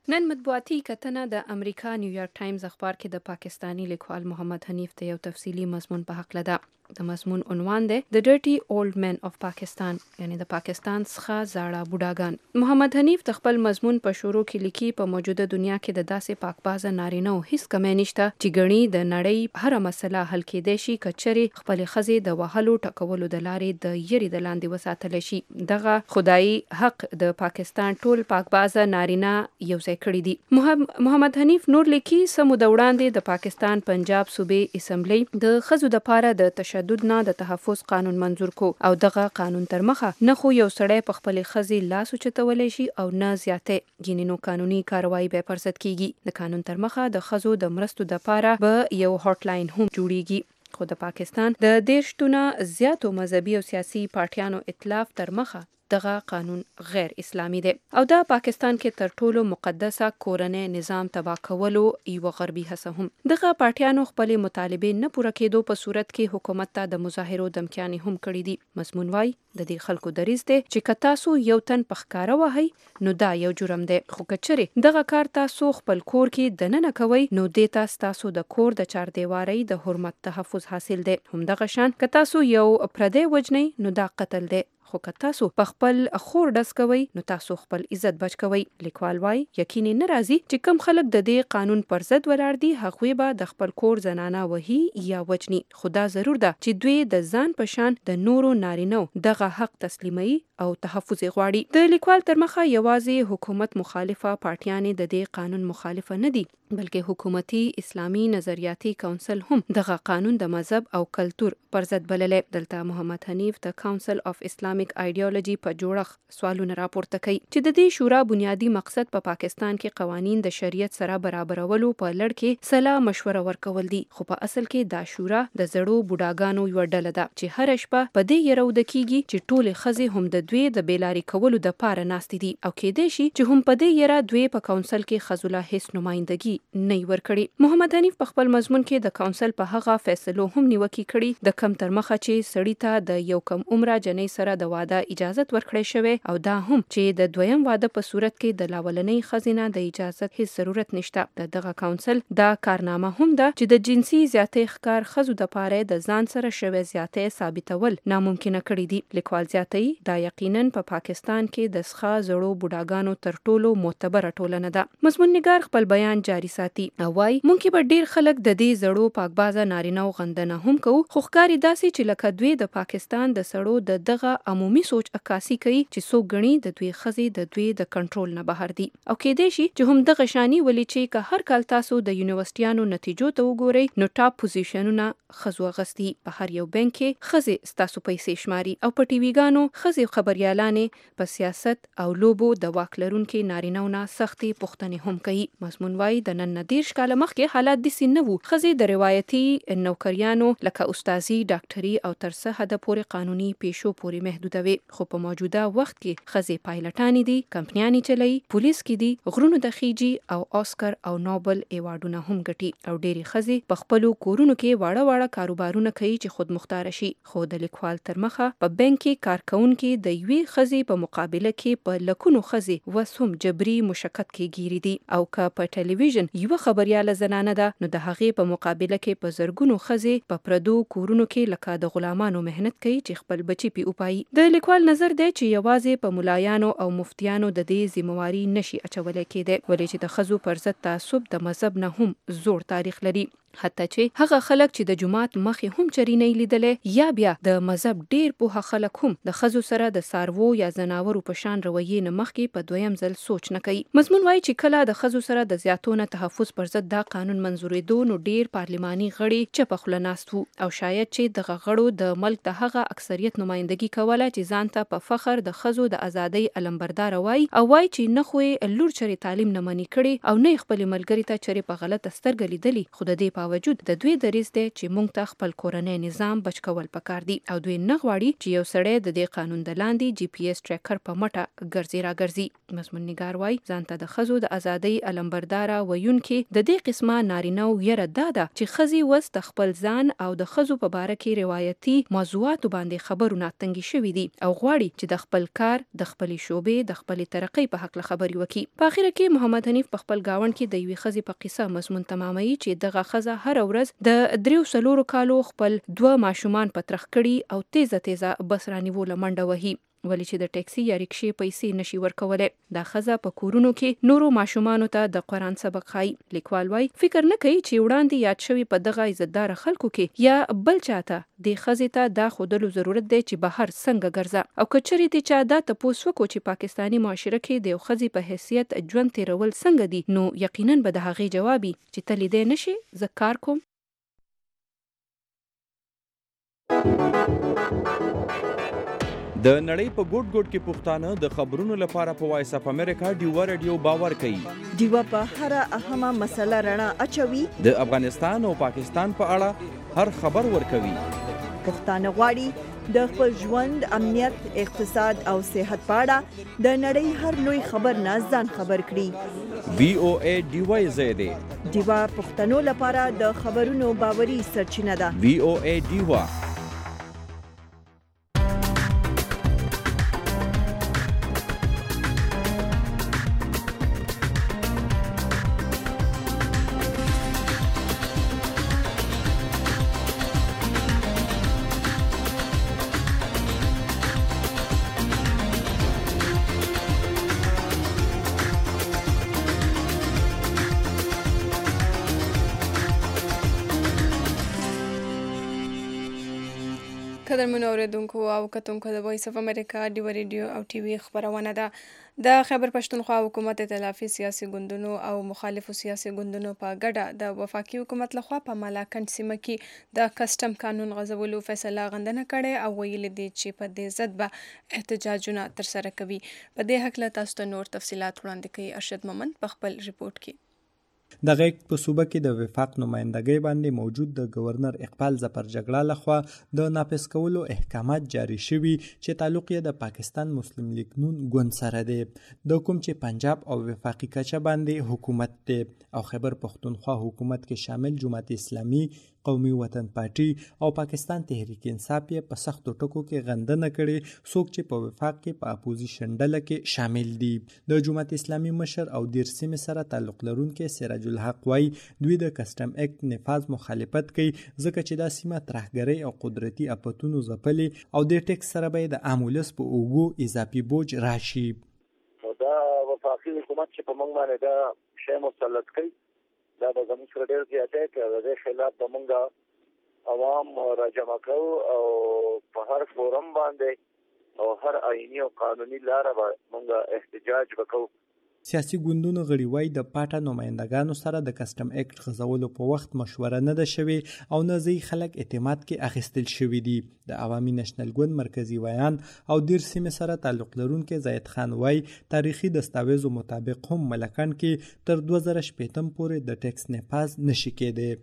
نن مطبوعاتي کتنه د امریکا نیویارک ټایمز اخبار کې د پاکستانی لیکوال محمد حنیف ته یو تفصیلی مضمون په حق لده. د مضمون عنوان دی The Dirty Old Men of Pakistan، یعنی د پاکستان څخه زاړه بوډاګان. محمد حنیف د خپل مضمون په شروع کې لیکي په موجوده دنیا کې د داسې پاکبازه نارینه او هیڅ کمی نشته چې ګڼي د نړۍ هر مسله حل کېدای شي کچري خپل خزې د وهلو ټکولو د لارې د یری د لاندې وساتل شي. دغه خدایي حق د پاکستان ټول پاکبازه نارینه یو ځای کړی دي. محمد حنیف نور لیکي سمو د وړاندې د پاکستان پنجاب صوبې اسمبلی د خزو د پاره د تشدد نه د تحفظ قانون منظور کو او دغه قانون تر مخه نه خو یو سړی په خپل خزې لاس اوچتولی شي او نه زیاتې ګینینو قانوني کاروایی به پرست کیږي. د قانون تر مخه د خزو د مرستو د پاره به یو هاټ لاین هم جوړیږي. خو د پاکستان د 10 تونه زیاتو مذهبي او سیاسي پارټیانو ائتلاف تر مخه دغه قانون غیر اسلامی دی او دا پاکستان کې تر ټولو مقدسه کورنۍ نظام تباه کولو یو غربي هڅه هم. دغه پارټیانو خپل مطالبه نه پوره کېدو په صورت کې حکومت ته د مظاهرو دمکیانې هم کړې دي. مضمون وايي د دې خلکو دریځ دی چې که تاسو یو تن په ښکاره وهئ نو دا یو جرم دی، خو که چیرې دغه کار تاسو خپل کور کې دننه کوئ نو دې ته ستاسو د کور د چاردیوارۍ د حرمت تحفظ حاصل دی. همدغه شان که تاسو یو پردی وجنئ نو دا قتل دی، خو که تاسو په خپل خور ډس کوئ نو تاسو خپل عزت بچ کوئ. لیکوال وايي یقیني نه راځي چې کم خلک د دې قانون پر ضد ولاړ دي هغوی به د خپل کور زنانه وهي یا وجني، خو دا ضرور ده چې دوی د ځان په شان د نورو نارینو دغه حق تسلیموي او تحفظ غواړي. د لیکوال تر مخه یوازې حکومت مخالفه پارټیانې د دې قانون مخالفه نه دي بلکې حکومتي اسلامي نظریاتي کونسل هم دغه قانون د مذهب او کلتور پر ضد بللې. دلته محمد حنیف د کونسل اف اسلامیک ایډیالوژي په جوړښت سوالونه راپورته کوي چې د دې شورا بنیادی مقصد په پاکستان کې قوانین د شریعت سره برابرولو په لړ کې صلاح مشوره ورکول دي، خو په اصل کې دا شورا د زړو بوډاګانو یو ډله ده چې هر شپه په دې يرود کېږي چې ټولې خزې هم د دوی د بیلاری کولو د پاره ناستې دي او کېدای شي چې هم په دې یره دوی په کونسل کې خزوله هیڅ نمائندګي نه ورکړي. محمد حنیف په خپل مضمون کې د کونسل په هغه فیصلو هم نیوکه کړي د کم تر مخه چې سړی ته د یو کم عمره جنۍ سره د واده اجازه ورکړی شوی او دا هم چې د دویم واده په صورت کې د لاولنۍ خزینه د اجازه هیڅ ضرورت نشته. دغه کونسل دا کارنامه هم ده چې د جنسي زیاتې ښکار خزو د پاره د ځان سره شوی زیاتې ثابتول ناممکنه کړی دي. لیکوال زیاتې دا یقینا په پاکستان کې د ښه زړو بوډاګانو تر ټولو معتبره ټولنه ده. مضمون نگار خپل بیان جاری ساتي او وايي مونږ به ډیر خلک د دې زړو پاکبازه نارینه او غندنه هم کوو، خو ښکاري داسې چې لکه دوی د پاکستان د سړو د دغه عمومي سوچ عکاسي کوي چې څوک غني د دوی خزې د دوی د کنټرول نه بهر دي او کېدای شي چې هم دغه شانی ولي چې که هر کال تاسو د یونیورسيټیانو نتیجو ته وګورئ نو ټاپ پوزیشنونه خزو غستی په هر یو بانک کې خزې ستاسو پیسې شماري او په ټي وي ګانو خزې خبريالانې په سیاست او لوبو د واکلرونکو نارینهونه سختي پوښتنې هم کوي. مضمون وايي د نن 10 کال مخکې حالات د سینوو خزې د روایتي نوکریانو لکه استادي، ډاکټري او تر څه حد پورې قانوني پیشو پورې محدوده وي، خو په موجوده وخت کې خزې پایلټانی دي، کمپنیانی چلای، پولیس کې دي، غرونو د خيجي او اسکر او نوبل ایوارډونه هم ګټي او ډېری خزې په خپل کورونو کې واړه کاروبارونه کوي چې خود مختار شي. خو د لیکوال تر مخه په بانک کې کارکونکو د یوې خزې په مقابله کې په لکونو خزې وسوم جبري مشکت کې ګیری دي او که په ټلویزیون یو خبرياله زنانه ده نو د هغې په مقابله کې په زرګونو خزې په پردو کورونو کې لکه د غلامانو مهنت کوي چې خپل بچي پی اوپای. د لیکوال نظر دی چې یوازې په ملایانو او مفتیانو د دې ذمہواری نشي اچولای کېده ولې چې د خزو پر ضد تعصب د مذهب نه هم زوړ تاریخ لري، حتی چې هغه خلک چې د جماعت مخې هم چرینې لیدلې یا بیا د مذهب ډیر په خلک هم د خزو سره د سارو یا زناورو په شان رویې نه مخکې په دویم ځل سوچ نه کوي. مضمون وايي چې کله د خزو سره د زیاتونه تحفظ پر ضد دا قانون منزورېدو نو ډیر پارلماني غړي چې په خله ناست وو او شاید چې دغه غړو د ملک د هغه اکثریت نمائندګي کوله چې ځان ته په فخر د خزو د ازادۍ علمبردار وای او وای چې نه خو لور چری تعلیم نه منی کړي او نه خپل ملګری ته چری په غلط سترګې لیدلی، خو د دې باوجود د دوی دریځ دی چې موږ ته خپل کورنۍ نظام بچ کول پکار دي او دوی نه غواړي چې یو سړی د دې قانون د لاندې جی پی ایس ټریکر په مټه ګرځي راګرځي. مضمون نگار وايي ځان ته د خزو د ازادۍ علمبردار ویونکي د دې قسمه نارینه او یره داده چې خزي وس د خپل ځان او د خزو په باره کې روایتي موضوعات باندې خبرونه تنګي شوي شوي دي او غواړي چې د خپل کار د خپل شوبې د خپل ترقۍ په حق خبري وکړي. په اخر کې محمد حنیف په خپل گاوند کې د یوې ښځې په قصه مضمون تماموي چې دغه ښځه هر ورځ د 3 کالو خپل 2 ماشومان په ترخ کړي او تیزه بس رانیول منډه وهي ولی چې د ټیکسي یا رکشې پیسې نشي ورکولای. دا ښځه په کورونو کې نورو ماشومانو ته د قرآن سبق ښایي. لیکوال وایي فکر نه کوي چې وړاندې یاد شوي په دغه عزتدار خلکو کې یا بل چاته د ښځې ته دا ښودلو ضرورت دی چې بهر څنګه ګرځه او که چېرې دې چا دا تپوس وکړو چې پاکستاني معاشره کې د یو ښځې په حیثیت ژوند تېرول څنګه دي نو یقینا به د هغې جواب وي چې ته لیدی نشې زه کار کوم. د نړۍ په ګوټ ګوټ کې پښتانه د خبرونو لپاره په وایس اف امریکا ډیوا رادیو باور کوي. ډیوا په هر اهمه مسله رڼا اچوي. د افغانستان او پاکستان په اړه هر خبر ورکوي. پښتانه غواړي د خپل ژوند، امنیت، اقتصاد او صحت په اړه د نړۍ هر لوی خبر نه ځان خبر کړي. VOA ډیوا زیاده. ډیوا پښتنو لپاره د خبرونو باوري سرچینه ده. VOA ډیوا. قدرمنو اوریدونکو او کتونکو د وایس اف امریکا ډیوا ریډیو او ټي وي خبرونه ده. د خیبر پښتونخوا حکومت ائتلافي سیاسي ګوندونو او مخالفو سیاسي ګوندونو په ګډه د وفاقي حکومت لخوا په مالاکنډ سیمه کې د کسټم قانون غځولو فیصله غندنه کړې او ویلي دي چې په دې ضد به احتجاجونه ترسره کوي. په دې هکله تاسو ته نور تفصيلات وړاندې کوي ارشد مومند په خپل ریپورت کې. د غیږ په صوبه کې د وفاق نمائندګۍ باندې موجود د گورنر اقبال ظفر جګړه لخوا د نافذ کولو احکامات جاری شوي چې تعلق یې د پاکستان مسلم لیگ نون ګوند سره دی. د کوم چې پنجاب او وفاقي کچه باندې حکومت دی او خیبر پښتونخوا حکومت کې شامل جماعت اسلامي، قومي وطن پارټي او پاکستان تحریک انصاف یې په سختو ټکو کې غندنه کړې. څوک چې په وفاق کې په اپوزیشن ډله کې شامل دي. د جماعت اسلامي مشر او دیر سیمې سره تعلق لرونکي سراج الحق وایي دوی د کسټم اکټ نفاذ مخالفت کوي ځکه چې دا سیمه ترهګرۍ او قدرتي اپتونو ځپلې او د ټیکس سره به د عام ولس په اوږو اضافي بوج راشي. دا وفاقي حکومت چې په موږ باندې دا شی مسلط کوي دا به زموږ سره ډېر زیات دی که د دې خلاف به موږ عوام راجمع کوو او په هر فورم باندې او هر آئیني او قانوني لاره به موږ احتجاج وکړو. سیاسي ګوندونو غړي وایي د پاټه نمائندګانو سره د کسټم اکټ غځولو په وخت مشوره نه ده شوې او نه ځایي خلک اعتماد کې اخیستل شوي دي. د عوامي نشنل ګوند مرکزي ویان او دیر سیمې سره تعلق لرونکي زاید خان وایي تاریخي دستاویزو مطابق هم ملکان کې تر 2015 پورې د ټیکس نفاذ نشي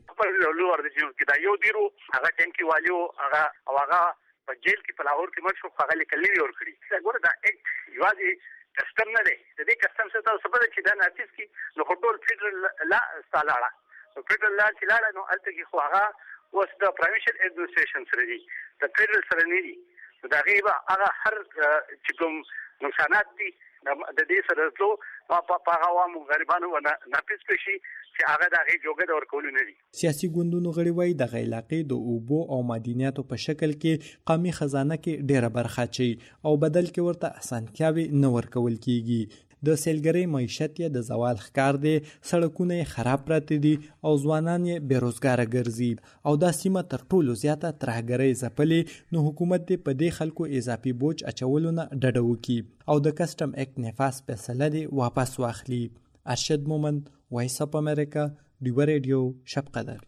کېدی. یو دیرو هغه ټیم کې والیو هغه په جیل کې په لاهور کې مرشو هغه لیکلي ورکړي. ګوره دا اکټ یوازې کسټم نه دی. د دې کسټم څه تاسو په دې چې دا نافذ کی نو ټول فیډرل لا استالاړه نو فیډرل لا چې لاړه نو الته کې خو هغه اوس د پروینشل اډمنسټریشن سره دی د فیډرل سره نه دی. دا غیبه هغه هر چې کوم نقصانات دي د دې سره ټول په عوامو غریبانو نافذ شي چې هغه د هغې جوګه د ورکولو نه دي. سیاسي ګوندونو غړي وایي د علاقې د اوبو او معدنیاتو په شکل کې قومي خزانه کې ډیره برخه اچوي او بدل کې ورته اسانتیاوې نه ورکول کیږي. د سیلګرۍ معیشت یې د زوال ښکار دی، سړکونه یې خراب پراته دي او ځوانان یې بېروزګاره ګرځي او دا سیمه تر ټولو زیاته ترهګرۍ ځپلې. نو حکومت دې په دې خلکو اضافي بوج اچولو نه ډډه وکړي او د کسټم اکټ نفاذ فیصله دې واپس واخلي. ارشد مومند، وایس اف امریکا، ډیوا ریډیو، شب قدر.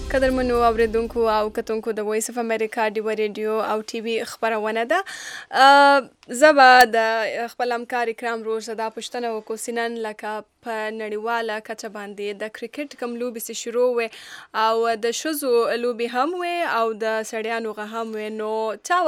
قدرمنو اوریدونکو او کتونکو د وایس اف امریکا ډیو ریډیو او ټي وي خبرونه ده زبا د خپل همکار اکرام روز دا پښتنه وکړو سینن لکه په نړیواله کچه باندې د کرکټ کوم لوبې سي شروع وي او د شزو لوبې هم وي او د سړیانو غ هم وي نو چا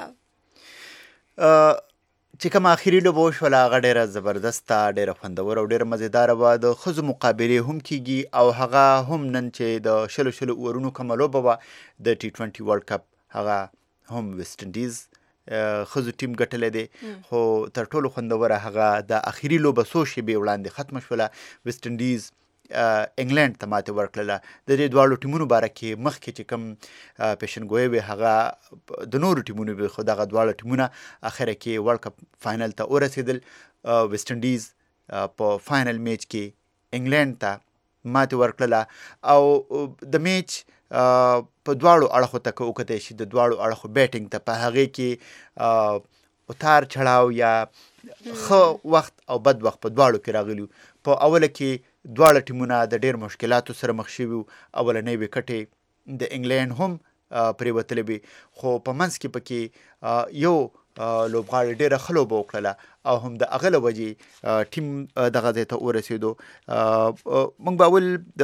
وګټه چې کوم اخیری لوبه وشوله هغه ډېره زبردسته ډېره خوندوره او ډېره مزیداره وه د ښځو مقابلې هم کیږي او هغه هم نن چې د شلو اورونو کومه لوبه وه د T20 ورلډ کپ هغه هم ویسټ انډیز ښځو ټیم ګټلی دی خو تر ټولو خوندوره هغه د اخیري لوبه څو شېبې وړاندې ختمه شوله ویسټ انډیز انګلند ته ماتې ورکړله د دې دواړو ټیمونو باره کې مخکې چې کوم پیشنګویي وې هغه د نورو ټیمونو وې خو دغه دواړه ټیمونه اخره کې ورلډ کپ فاینل ته ورسېدل ویسټ انډیز په فاینل میچ کې انګلند ته ماتې ورکړله او د میچ په دواړو اړخو ته که وکتلی شي د دواړو اړخو بیټینګ ته په هغې کې اتار چړاو یا ښه وخت او بد وخت په دواړو کې راغلي په اوله کې دواړه ټیمونه د ډېر مشکلاتو سره مخ شوي وو اولنۍ وکټې د انګلینډ هم پرېوتلې وې خو په منځ کې پکې یو لوبغاړي ډېره ښه لوبه وکړله او هم د هغه له وجې ټیم دغه ځای ته ورسېدو موږ به اول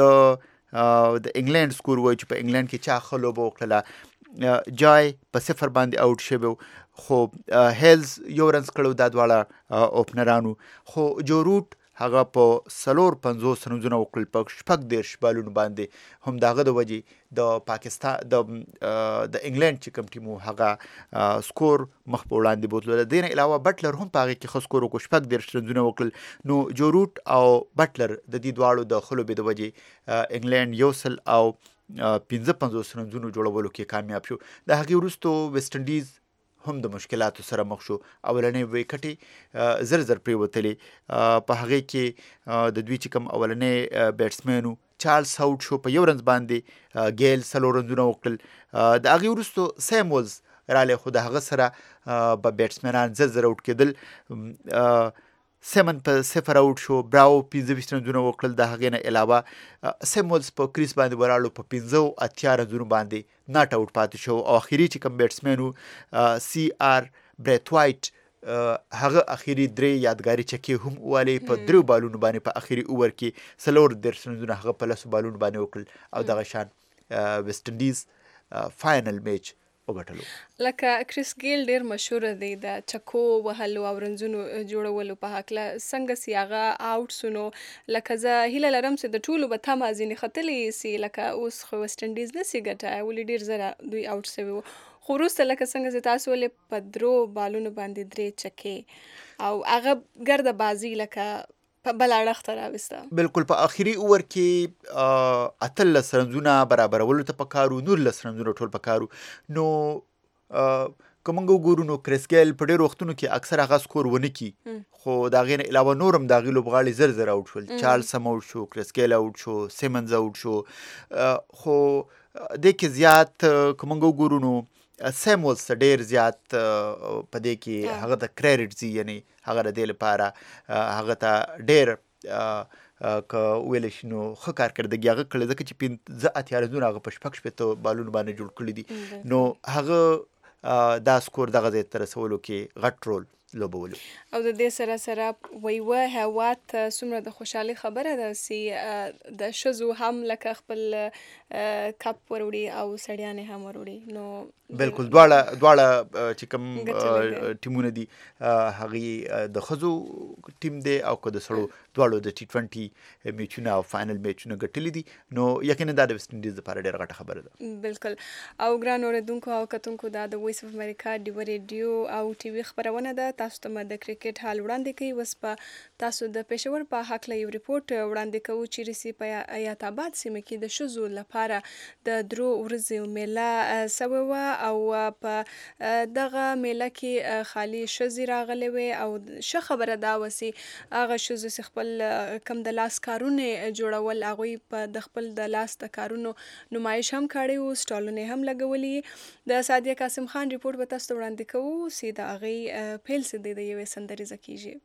د انګلینډ سکور وایو چې په انګلینډ کې چا ښه لوبه وکړله جای په 0 باندې آوټ شوی خو هیلز یو رنز کړو دا دواړه اوپنرانو خو جو روټ هغه په 450 رنزونه وکړل په 14 بالونو باندې هم د هغه د وجې د پاکستان د انګلینډ چې کوم ټیم هغه سکور مخ په وړاندې بوتلو د دې نه علاوه بټلر هم په هغې کې ښه سکور وکړو 14 رنزونه وکړل نو جو روټ او بټلر د دې دواړو د ښه لوبې د وجې انګلینډ 100 او 55 رنزونو جوړولو کې کامیاب شو د هغې وروستو ویسټ انډیز هم د مشکلاتو سره مخ شو اولنۍ وکټې زر پرېوتلې په هغې کې د دوی چې کوم اولنۍ بیټسمین چارلز آوټ شو په یو رنز باندې ګیل 4 رنزونه وکړل د هغې وروستو سیمولز رالی خو د هغه سره به بیټسمینان زر آوټ کېدل سیمن په 0 آوټ شو براو 25 رنزونه وکړل د هغې نه علاوه سیمولز په کریس باندې ولاړو په 15 رنزونو باندې ناټ آوټ پاتې شو او اخري چې کوم بیټسمین سی آر بریت وایټ هغه اخري 3 یادګاري چکې هم والې په 3 بالونو باندې په اخري اوور کې 4 رنزونه هغه په 10 بالونو باندې وکړل او دغه شان ویسټ انډیز فاینل میچ وګټلو لکه کریس ګیل ډیر مشهور دی د چکو وهلو او رنزونو جوړولو په هکله څنګه سي هغه آوټ سونو لکه زه هیله لرم چې د ټولو به تمه ځینې ختلې سي لکه اوس خو ویسټ انډیز نسي ګټه ولې ډیر زره دوی آوټ سوي خو وروسته لکه څنګه چې تاسو ولې په 3 بالونو باندې 3 چکې او هغه ګرده بازي لکه په بل اړخ ته راوسته بالکل په اخري اوور کې 18 رنزونه برابرولو ته پکارو 19 رنزونه ټول پکارو نو که موږ وګورو نو کریس ګیل په ډېرو وختونو کې اکثر هغه سکور ونه کي خو د هغې نه علاوه نور هم د هغې لوبغاړي زر آوټ شول چارلز هم آوټ شو کریس ګیل آوټ شو سیمنز آوټ شو خو دې کې زیات که موږ وګورو نو سیمولز ته ډېر زیات په دې کې هغه ته کریډټ ځي یعنې هغه د دې لپاره هغه ته ډېر که ویلی شي نو ښه کارکردګي هغه کړې ځکه چې 15 رنزونه هغه په 16 بالونو باندې جوړ کړي دي نو هغه دا سکور دغه ځای ته رسولو کې غټ رول لوبولو او د دې سره سره ویوه هیواد څومره د خوشحالۍ خبره ده چې د ښځو هم لکه خپل کپ وروړي او سړیانې هم وروړي نو بالکل دواړه چې کوم ټیمونه دي هغې د ښځو ټیم دی او که د سړو دواړو د T20 میچونه او فاینل میچونه ګټلي دي نو یقینا دا د ویسټ انډیز لپاره ډېره غټه خبره ده بالکل او ګران اورېدونکو او کتونکو دا د وایس اف امریکا ډیو ریډیو او ټي وي خبرونه ده تاسو ته د کرکټ حال وړاندې کوي اوس په تاسو د پېښور په هکله یو ریپورټ وړاندې کوو چې رسي په ایات آباد سیمه کې د ښځو لپاره د 3 ورځو میله سوې وه او په دغه میله کې خالي ښځې راغلې وې او ښه خبره دا وه چې هغه ښځو چې خپل کم د لاس کارونه جوړول هغوی په د خپل د لاس د کارونو نمایش هم کړی و سټالونه هم لګولي د سعدیه قاسم خان ریپورټ به تاسو ته وړاندې کوو چې د هغې پیل څه دی د یوې سندرې کیږي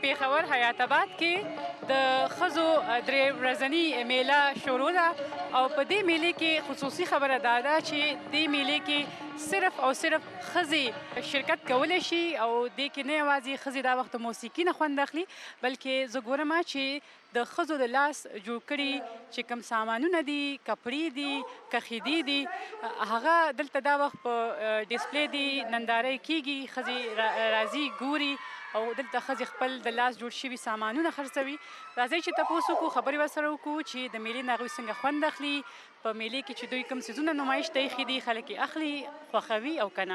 پیښور حیات آباد کې د ښځو درې ورځنۍ میله شروع ده او په دې میلې کې خصوصي خبره دا ده چې دې میلې کې صرف او صرف ښځې شرکت کولی شي او دې کې نه یوازې ښځې دا وخت موسیقي نه خوند اخلي بلکې زه ګورم چې د ښځو د لاس جوړ کړي چې کوم سامانونه دي کپړې دي کخیدي دي هغه دلته دا وخت په ډسپلی دي نندارۍ کیږي ښځې راځي ګوري او دلته ښځې خپل د لاس جوړ شوي سامانونه خرڅوي راځئ چې تپوس وکړو خبرې ورسره وکړو چې د میلې نه هغوی څنګه خوند اخلي په میلې کې چې دوی کوم څیزونه نمایش ته ایښي دي خلک یې اخلي خوښوي او که نه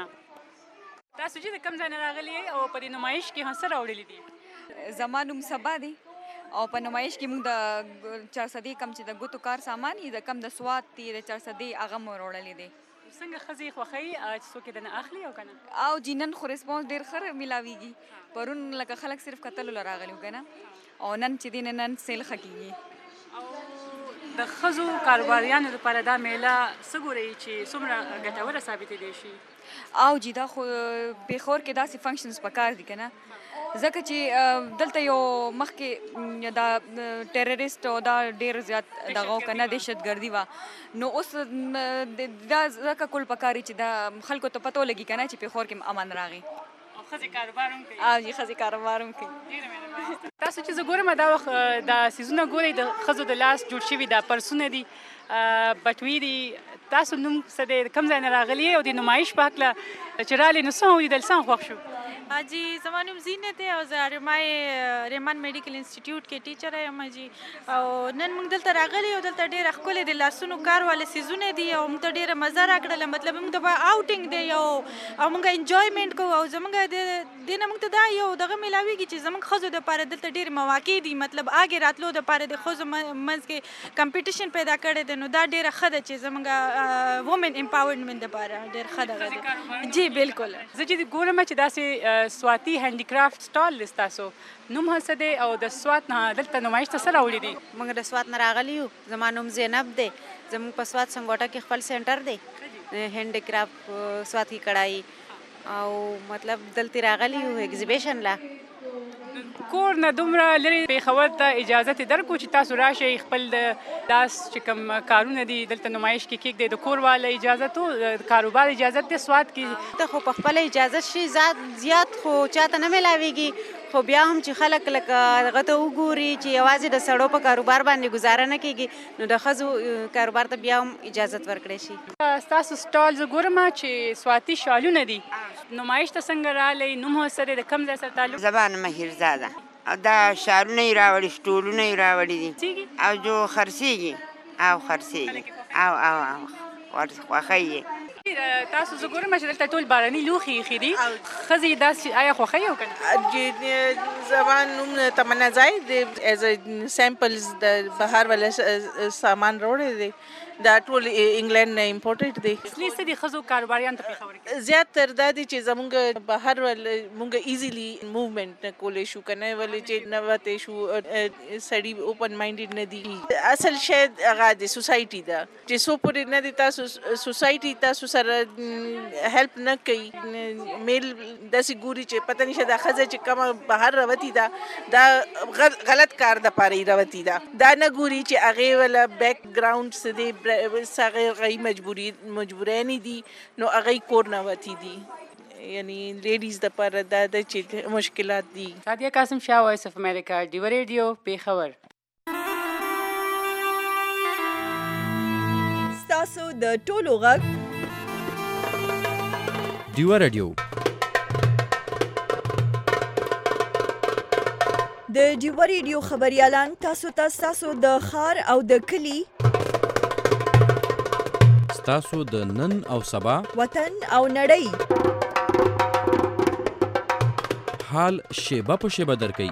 تاسو چې د کوم ځای نه راغلي او په دې نمایش کې هم څه راوړلي دي زما نوم سبا دی او په نمایش کې موږ د 400 کم چې د ګوتو کار سامان یې د کم د سوات دی د 400 هغه مو راوړلی دی څنګه ښځې خوښوي چې څوک یې دنه اخلي او که نه او جینن خو ریسپانس ډېر ښه میلاویږي پرون لکه خلک صرف کتلو له راغلي وو که نه او نن چې دی نن سیل ښه کېږي او د ښځو کاروباریانو لپاره دا میله څه ګورئ چې څومره ګټوره ثابتېدی شي او جی دا خو پیښور کې داسې فنکشنز پکار دي که نه ځکه چې دلته یو مخکې دا ټیرریسټ او دا ډېر زیات دغه که نه دهشتګردي وه نو اوس دا ځکه کول پکار چې دا خلکو ته پته ولګي که نه چې پیښور کې امن راغی او ښځې کاروبار هم کوي او جی ښځې کاروبار هم کوي تاسو چې زه ګورم دا وخت دا څیزونه ګورئ د ښځو د لاس جوړ شوي دا پرسونه دي بټوې دي تاسو نوم څه دی کوم ځای نه راغلي او د نمایش په هکله چې رالې نو څه ولیدل څه خوښ شو جی زما نوم زینت دی او زه ریمان میډیکل انسټیټیوټ کې ټیچر یم جی او نن موږ دلته راغلي او دلته ډېره ښکلې د لاسونو کار والا څیزونه دي او موږ ته ډېره مزه راکړله مطلب موږ ته آوټینګ دی او موږ انجویمنټ کوو او زموږ د دې نه موږ ته دا یو دغه میلاویږي چې زموږ ښځو دپاره دلته ډېرې مواقع دي مطلب آګې راتلو دپاره د ښځو منځ کې کمپټیشن پیدا کړی دی نو دا ډېره ښه ده چې زموږ وومن امپاورمنټ دپاره ډېر ښه دغه دی جی بالکل زه چې ګورم چې داسې سواتی هینډیکرافټ سټال دی ستاسو نوم هڅه دی او د سوات نه دلته نمایش ته څه راوړي دي موږ د سوات نه راغلي یو زما نوم زینب دی زموږ په سوات سنګوټه کې خپل سنټر دی هینډیکرافټ سواتي کړای او مطلب دلته راغلي یو ایگزیبیشن لا کور نه دومره لرې پیښور ته اجازه ته درکو چې تاسو راشئ خپل د لاس چې کوم کارونه دي دلته نمایش کې کېږدئ د کور والا اجازه تو د کاروبار اجازه دی سوات کې ته خو په خپله اجازه شي زیات خو چاته نه میلاویږي خو بیا هم چې خلک لکه هغه ته وګوري چې یوازې د سړو په کاروبار باندې ګزاره نه کېږي نو د ښځو کاروبار ته بیا هم اجازت ورکړی شي ستاسو سټال زه ګورم چې سواتي شالونه دي نمایش ته څنګه راغلی نوم سره د کوم ځای سره تعلق زبان مهیرزاده دا شالونه یې راوړي سټولونه یې راوړي دي او جو خرڅېږي او خوښوي یې تاسو زه ګورم چې دلته ټول باراني لوښي ایښي دي ښځې داسې آیا خوښوي او که نه زما نوم تمنا ځای د ایز سیمپلز د بهر والا سامان راوړی دی دا ټول انګلند نه امپورټډ دی اصلي څه دي ښځو کاروباریان ته پېښور کې زیاتر دا دی چې زموږ بهر ول موږ ایزیلی موومنټ نه کولی شو که نه ولې چې نه وتې شو سړي اوپن مایندډ نه دي اصل شی هغه د سوسایټي ده چې څو پورې نه دي تاسو سوسایټي تاسو سره هیلپ نه کوي میل داسې ګوري چې پته نشته دا ښځه چې کومه بهر راوتې ده دا غلط کار دپاره یې راوتې ده دا نه ګوري چې هغې والا بیک ګراونډ څه دی هغه مجبورانې دي نو هغه کور نه وتی دي یعنی لیډیز دپاره دا د چې مشکلات دي سادیه قاسم شاه وایس اف امریکا ډیو ریډیو پیښور ستاسو د ټولو غږ ډیو ریډیو د ډیو ریډیو خبريالان تاسو د ښار او د کلی تاسو د نن او سبا وطن او نړۍ حال شیبه په شیبه درکوي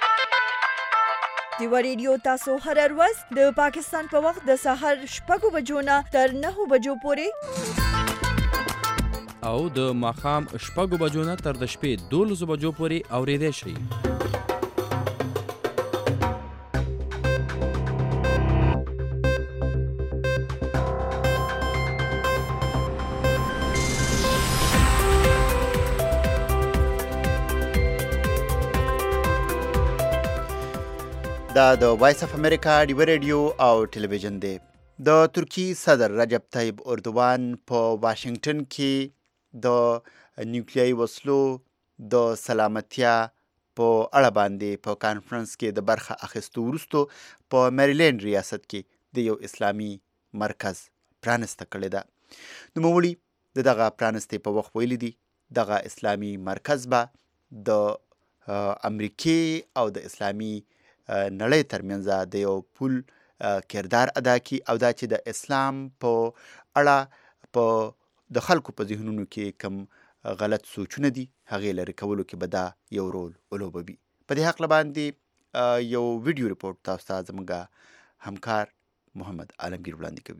ډیو ریډیو تاسو هر ورځ د پاکستان په وخت د سهار 6 بجو نه تر 9 بجو پورې او د ماښام 6 بجو نه تر د شپې 12 بجو پورې اورېدای شئ دا د وایس اف امریکا ډیو ریډیو او ټلویزیون دی. د ترکی صدر رجب طیب اردوان په واشنگټن کې د نیوکلیایي وسلو د سلامتیا په اړه باندې په کانفرنس کې د برخه اخیستو وروسته په میریلینډ ریاست کې د یو اسلامي مرکز پرانسته کړې ده. نوموړي د دغه پرانستې په وخت ویلي دي دغه اسلامي مرکز به د امریکې او د اسلامي نړۍ ترمنځ د یو پل کردار ادا کړي او دا چې د اسلام په اړه په د خلکو په ذهنونو کې کم غلط سوچونه دي هغې لرې کولو کې به دا یو رول ولوبوي. په دې هکله باندې یو ویډیو ریپورټ تاسو ته زموږ همکار محمد عالمگیر وړاندې کوي.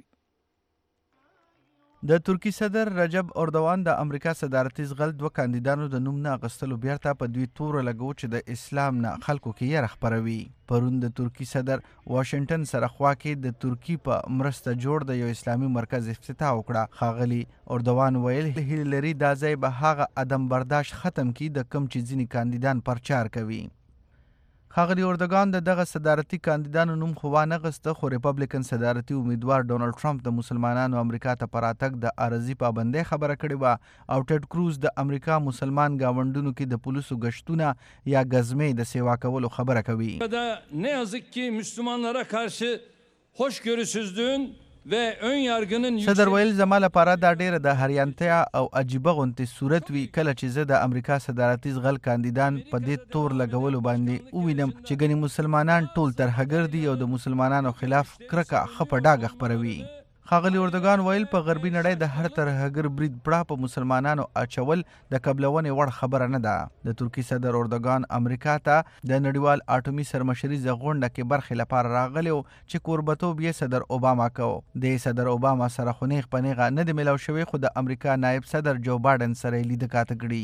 د ترکی صدر رجب اردوان د امریکا صدارتي زغل دوه کاندیدانو د نوم نه اخیستلو بیرته په دوی توره لګو چې د اسلام نه خلکو کې یره خپروي. پرون د ترکی صدر واشنگټن سره خوا کې د ترکی په مرسته جوړ د یو اسلامي مرکز افتتاح وکړه. ښاغلي اردوان ویل هیله لري دا ځای به هغه عدم برداشت ختم کړي د کم چې ځینې کاندیدان پرچار کوي. ښاغلي اردوګان د دغه صدارتي کاندیدانو نوم خو وانغسته، خو ریپبلیکن صدارتي امیدوار ډونالډ ټرمپ د مسلمانانو امریکا ته په راتګ د عارضي پابندۍ خبره کړې وه او ټیډ کروز د امریکا مسلمان گاونډونو کې د پولیسو گشتونه یا گزمې د سیوا کولو خبره کوي. Ne yazık ki Müslümanlara karşı hoşgörüsüzlüğün ve ön yargının صدر ویل زما لپاره دا ډیره د هریانتیا او عجیبه غونتې صورت وي کله چې زه د امریکا صدارتي زغل کاندیدان په دې تور لګولو باندې ووینم چې ګنې مسلمانان ټول ترهګر دي او د مسلمانانو خلاف کرکه ښه په ډاګه خپروي. ښاغلي اردوګان ویل په غربي نړۍ د هر ترهګر برید پړه په مسلمانانو اچول د قبلونې وړ خبره نه ده. د ترکي صدر اردوګان امریکا ته د نړیوال اټومي سرمشریزه غونډه کې برخې لپاره راغلی و چې کوربتوب یې صدر اوباما کو. د صدر اوباما سره خو نیغ په نیغه نه دی میلاو شوی، خو د امریکا نایب صدر جو بایډن سره یې لیده کاته کړي.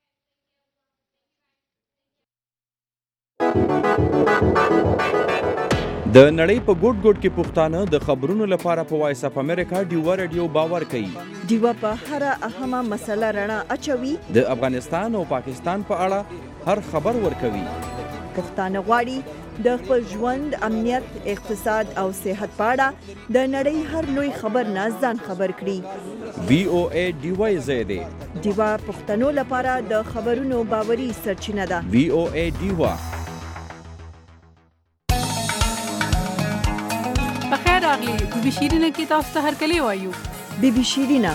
د نړۍ په ګوټ ګوټ کې پښتانه د خبرونو لپاره په وایس اف امریکا ډیو ریډیو باور کوي. ډیو په هر اهمه مسله رڼا اچوي. د افغانستان او پاکستان په اړه هر خبر ورکوي. پښتانه غواړي د خپل ژوند، امنیت، اقتصاد او صحت په اړه د نړۍ هر لوی خبر نه ځان خبر کړي. VOA ډیو زیاده ډیو پښتنو لپاره د خبرونو باوري سرچینه ده. VOA ډیو. بخیر راغلی. بیبي شیرینه کې تاسو ته هرکلی وایو. بیبي شیرینه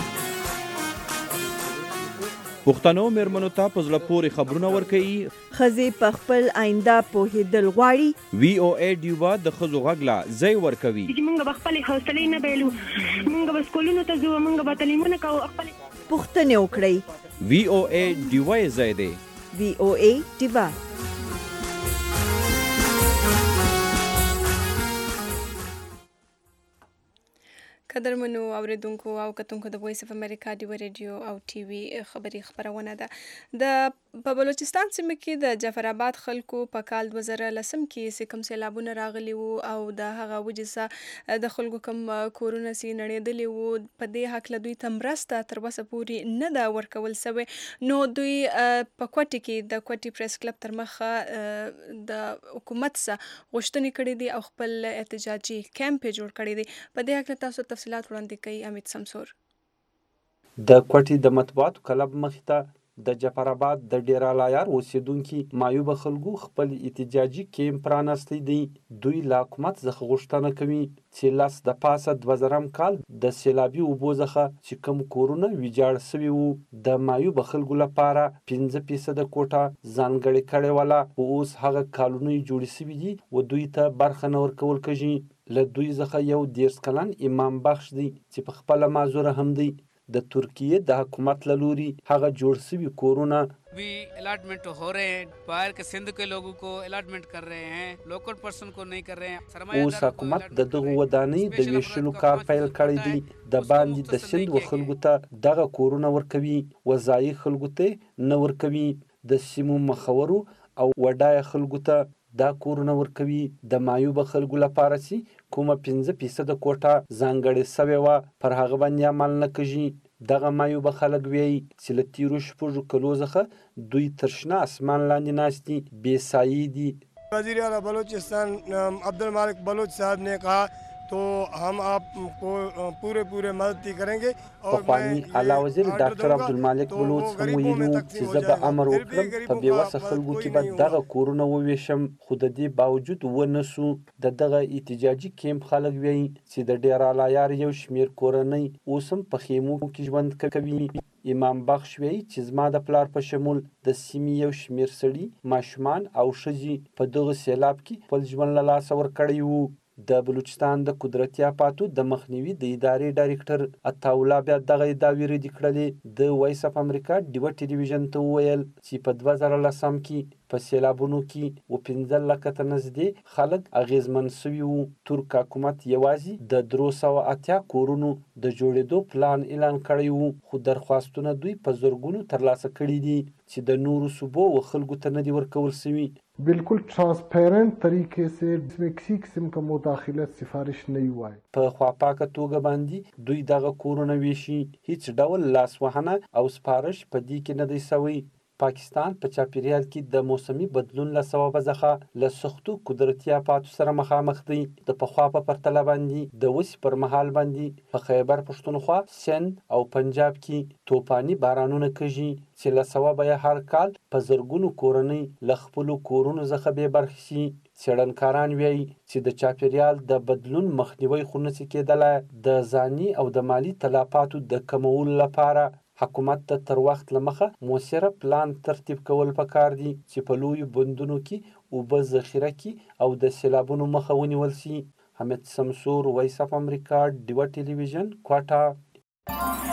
پښتنو مېرمنو ته په زړه پورې خبرونه ورکوي. ښځې په خپل آینده پوهېدل غواړي. VOA ډیو د ښځو غږ له ځای ورکوي. موږ به خپلې حوصلې نه بایلو، موږ به سکولونو ته ځو، موږ به تعلیمونه کوو. پوښتنې وکړئ. VOA ډیو ځای دی. VOA ډیو. قدرمنو اوریدونکو او کتونکو د وایس اف امریکا ډیو ریډیو او ټي وي خبري خبرونه ده. د په بلوچستان سیمه کې د جعفر آباد خلکو په کال 2010 کې کوم سیلابونه راغلي وو او د هغه وجې د خلکو کوم کورونه سي نړېدلي وو، په دې هکله دوی ته مرسته تر اوسه پورې نه ده ورکول سوې. نو دوی په کوټې کې د کوټې پریس کلب تر مخه د حکومت څخه غوښتنې کړې دي او خپل احتجاجي کیمپ جوړ کړی دی. په دې هکله تاسو تفصیلات وړاندې کوي امید سمسور. د کوټې د مطبوعاتو کلب مخې ته د جعفر آباد د ډیره لایار اوسیدونکي معیوبه خلکو خپل احتجاجي کیمپ پرانستی دی. دوی له حکومت څخه غوښتنه کوي چې لاس د پاسه 2000 کال د سیلابي اوبو څخه چې کوم کورونه ویجاړ شوي وو د معیوبه خلکو لپاره 5% کوټه ځانګړې کړې وله، اوس هغه کالونی جوړې شوي دي و دوی ته برخه نه ورکول کېږي. له دوی څخه یو 30 کلن امام بخش دی چې په خپله معذوره هم دی. د ترکیه د حکومت له لوري هغه جوړ شوي کورونه भी अलॉटमेंट हो रहे हैं, बाहर के सिंध के लोगों को अलॉटमेंट कर रहे हैं, लोकल पर्सन को नहीं कर रहे हैं. اوس حکومت د دغه ودانۍ د ویشلو کار پیل کړی دی. د باندې د سند و خلکو ته دغه کورونه ورکوي، وځایي خلکو ته نه ورکوي. د سیمو مخورو او وډای خلکو ته دا کورونه ورکوي. د معیوبه خلکو لپاره چې کومه 5% کوټه ځانګړې شوې وه پر هغه باندې عمل نه کېږي. دغه معیوبه خلک وایي چې له تیرو 6 کلو څخه دوی تر شنه اسمان لاندې ناست دي، بې سایې دي. वज़ीर आला बलूचिस्तान अब्दुल मालिक बलूच साहब ने कहा तो हम आपको पूरे मदद करेंगे. پخوانی اعلی وزیر ډاکټر عبدالمالک بلوچ هم ویلي وو چې زه به امر وکړم په بېوسه خلکو کې به دغه کورونه وویشم، خو د دې باوجود ونه سو. د دغه احتجاجي کیمپ خلک وایي چې د ډیرالایار یو شمېر کورنۍ اوس هم په خیمو کې ژوند کوي. امام بخش وایي چې زما د پلار په شمول د سیمې یو شمېر سړي، ماشومان او ښځې په دغه سیلاب کې خپل ژوند له لاسه ورکړی وو. د بلوچستان د قدرتي آفاتو د مخنیوي د ادارې ډایرکټر عطاالله بیا دغه ادعاوې ردې کړلې. د وایس اف امریکا ډیوه ټلویزیون ته وویل چې په 2010 کې په سیلابونو کې 15 لکه ته نږدې خلک اغېزمن سوي وو. ترک حکومت یوازې د 380 کورونو د جوړېدو پلان اعلان کړی وو، خو درخواستونه دوی په زرګونو ترلاسه کړي دي چې د نورو صوبو و خلکو ته نه دي ورکول سوي. बिल्कुल ट्रांसपेरेंट तरीके से इसमें किसी किस्म का मुदाखलत सिफारिश नहीं हुआ है. په خواپاکه توګه باندې دوی دغه کورونه ویشي، هیڅ ډول لاسوهنه او سپارش په دې کې نه دی سوی. پاکستان په چاپیریال کې د موسمي بدلون له سببه څخه له سختو قدرتي آفاتو سره مخامخ دی. د پخوا په پرتله باندې د اوس پر مهال باندې په خیبر پښتونخوا، سند او پنجاب کې توپاني بارانونه کېږي چې له سببه یې هر کال په زرګونو کورنۍ له خپلو کورونو څخه بې برخې شي. څېړنکاران وایي چې د چاپیریال د بدلون مخنیوی خو نشي کېدلی. د ځاني او د مالي تلفاتو د کمولو لپاره حکومت ته تر وخت له مخه مؤثره پلان ترتیب کول پکار دي چې په لویو بندونو کې اوبه ذخیره کړي او د سیلابونو مخه ونیول شي. حمید سمسور، وایس اف امریکا، ډیوه ټلویزیون، کوټه.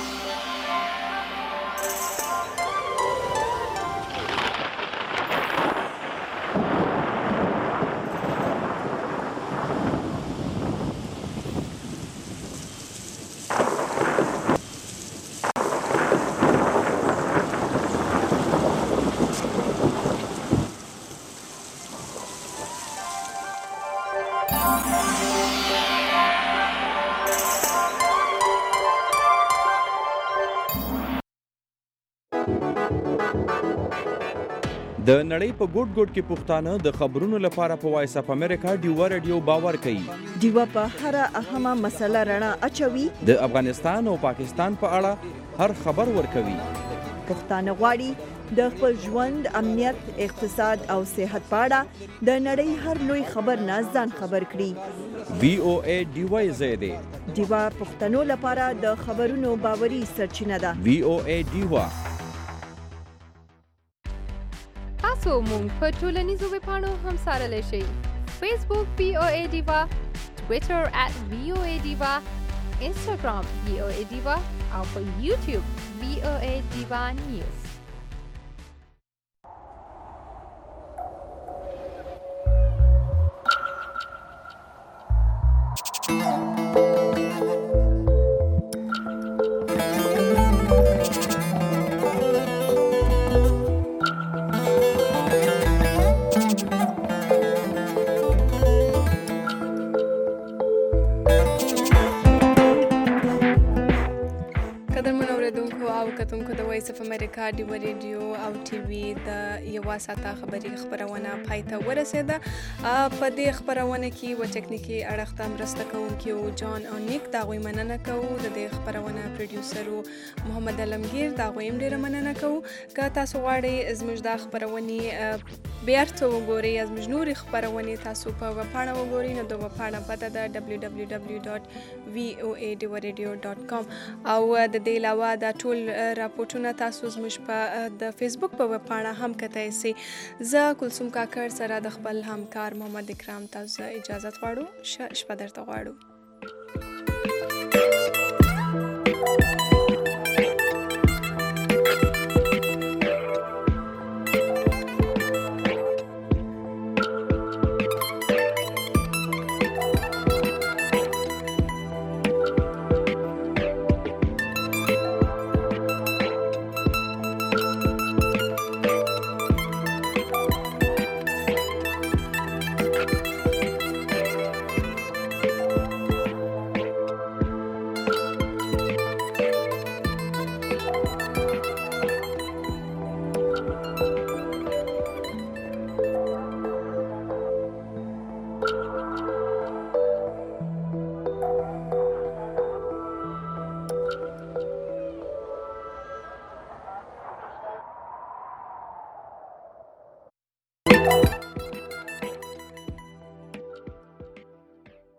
د نړۍ په ګوټ ګوټ کې پښتانه د خبرونو لپاره په وایس اف امریکا ډیوه رادیو باور کوي. ډیوه په هر اهمه مسله رڼا اچوي. د افغانستان او پاکستان په اړه هر خبر ورکوي. پښتانه غواړي د خپل ژوند، امنیت، اقتصاد او صحت په اړه د نړۍ هر لوی خبر نه ځان خبر کړي. VOA ډیوه زیاده ډیوه پښتنو لپاره د خبرونو باوري سرچینه ده. VOA ډیوه. تاسو مونږ په ټولنیزو ویبپاڼو هم څارلی شئ. فیسبوک VOA ډیوه، ټویټر @VOA ډیوه، انسټاګرام VOA ډیوه او په یوټیوب VOA ډیوه نیوز. کتونکو د وایس اف امریکا ډیوه ریډیو او ټي وي د یوه ساعته خبري خبرونه پای ته ورسېده. په دې خبرونه کې و ټکنیکي اړخ ته مرسته کوونکي او جان او نیک دا غوي مننه کوو. د دې خبرونه پروډوسر محمد علمگیر دا غوي ډیره مننه کوو. که تاسو غواړئ زموږ دا خبرونه بیرته وګورئ، زموږ نورې خبرونه تاسو په ویبپاڼه وګورئ، نو د ویبپاڼه پته ده www.voadewarradio.com او د دې علاوه دا ټول راپورټونه تاسو زموږ په د فیسبوک په ویبپاڼه هم کتای شئ. زه کلثوم کاکړ سره د خپل همکار محمد اکرام تاسو اجازه غواړو. شپه درته غواړو.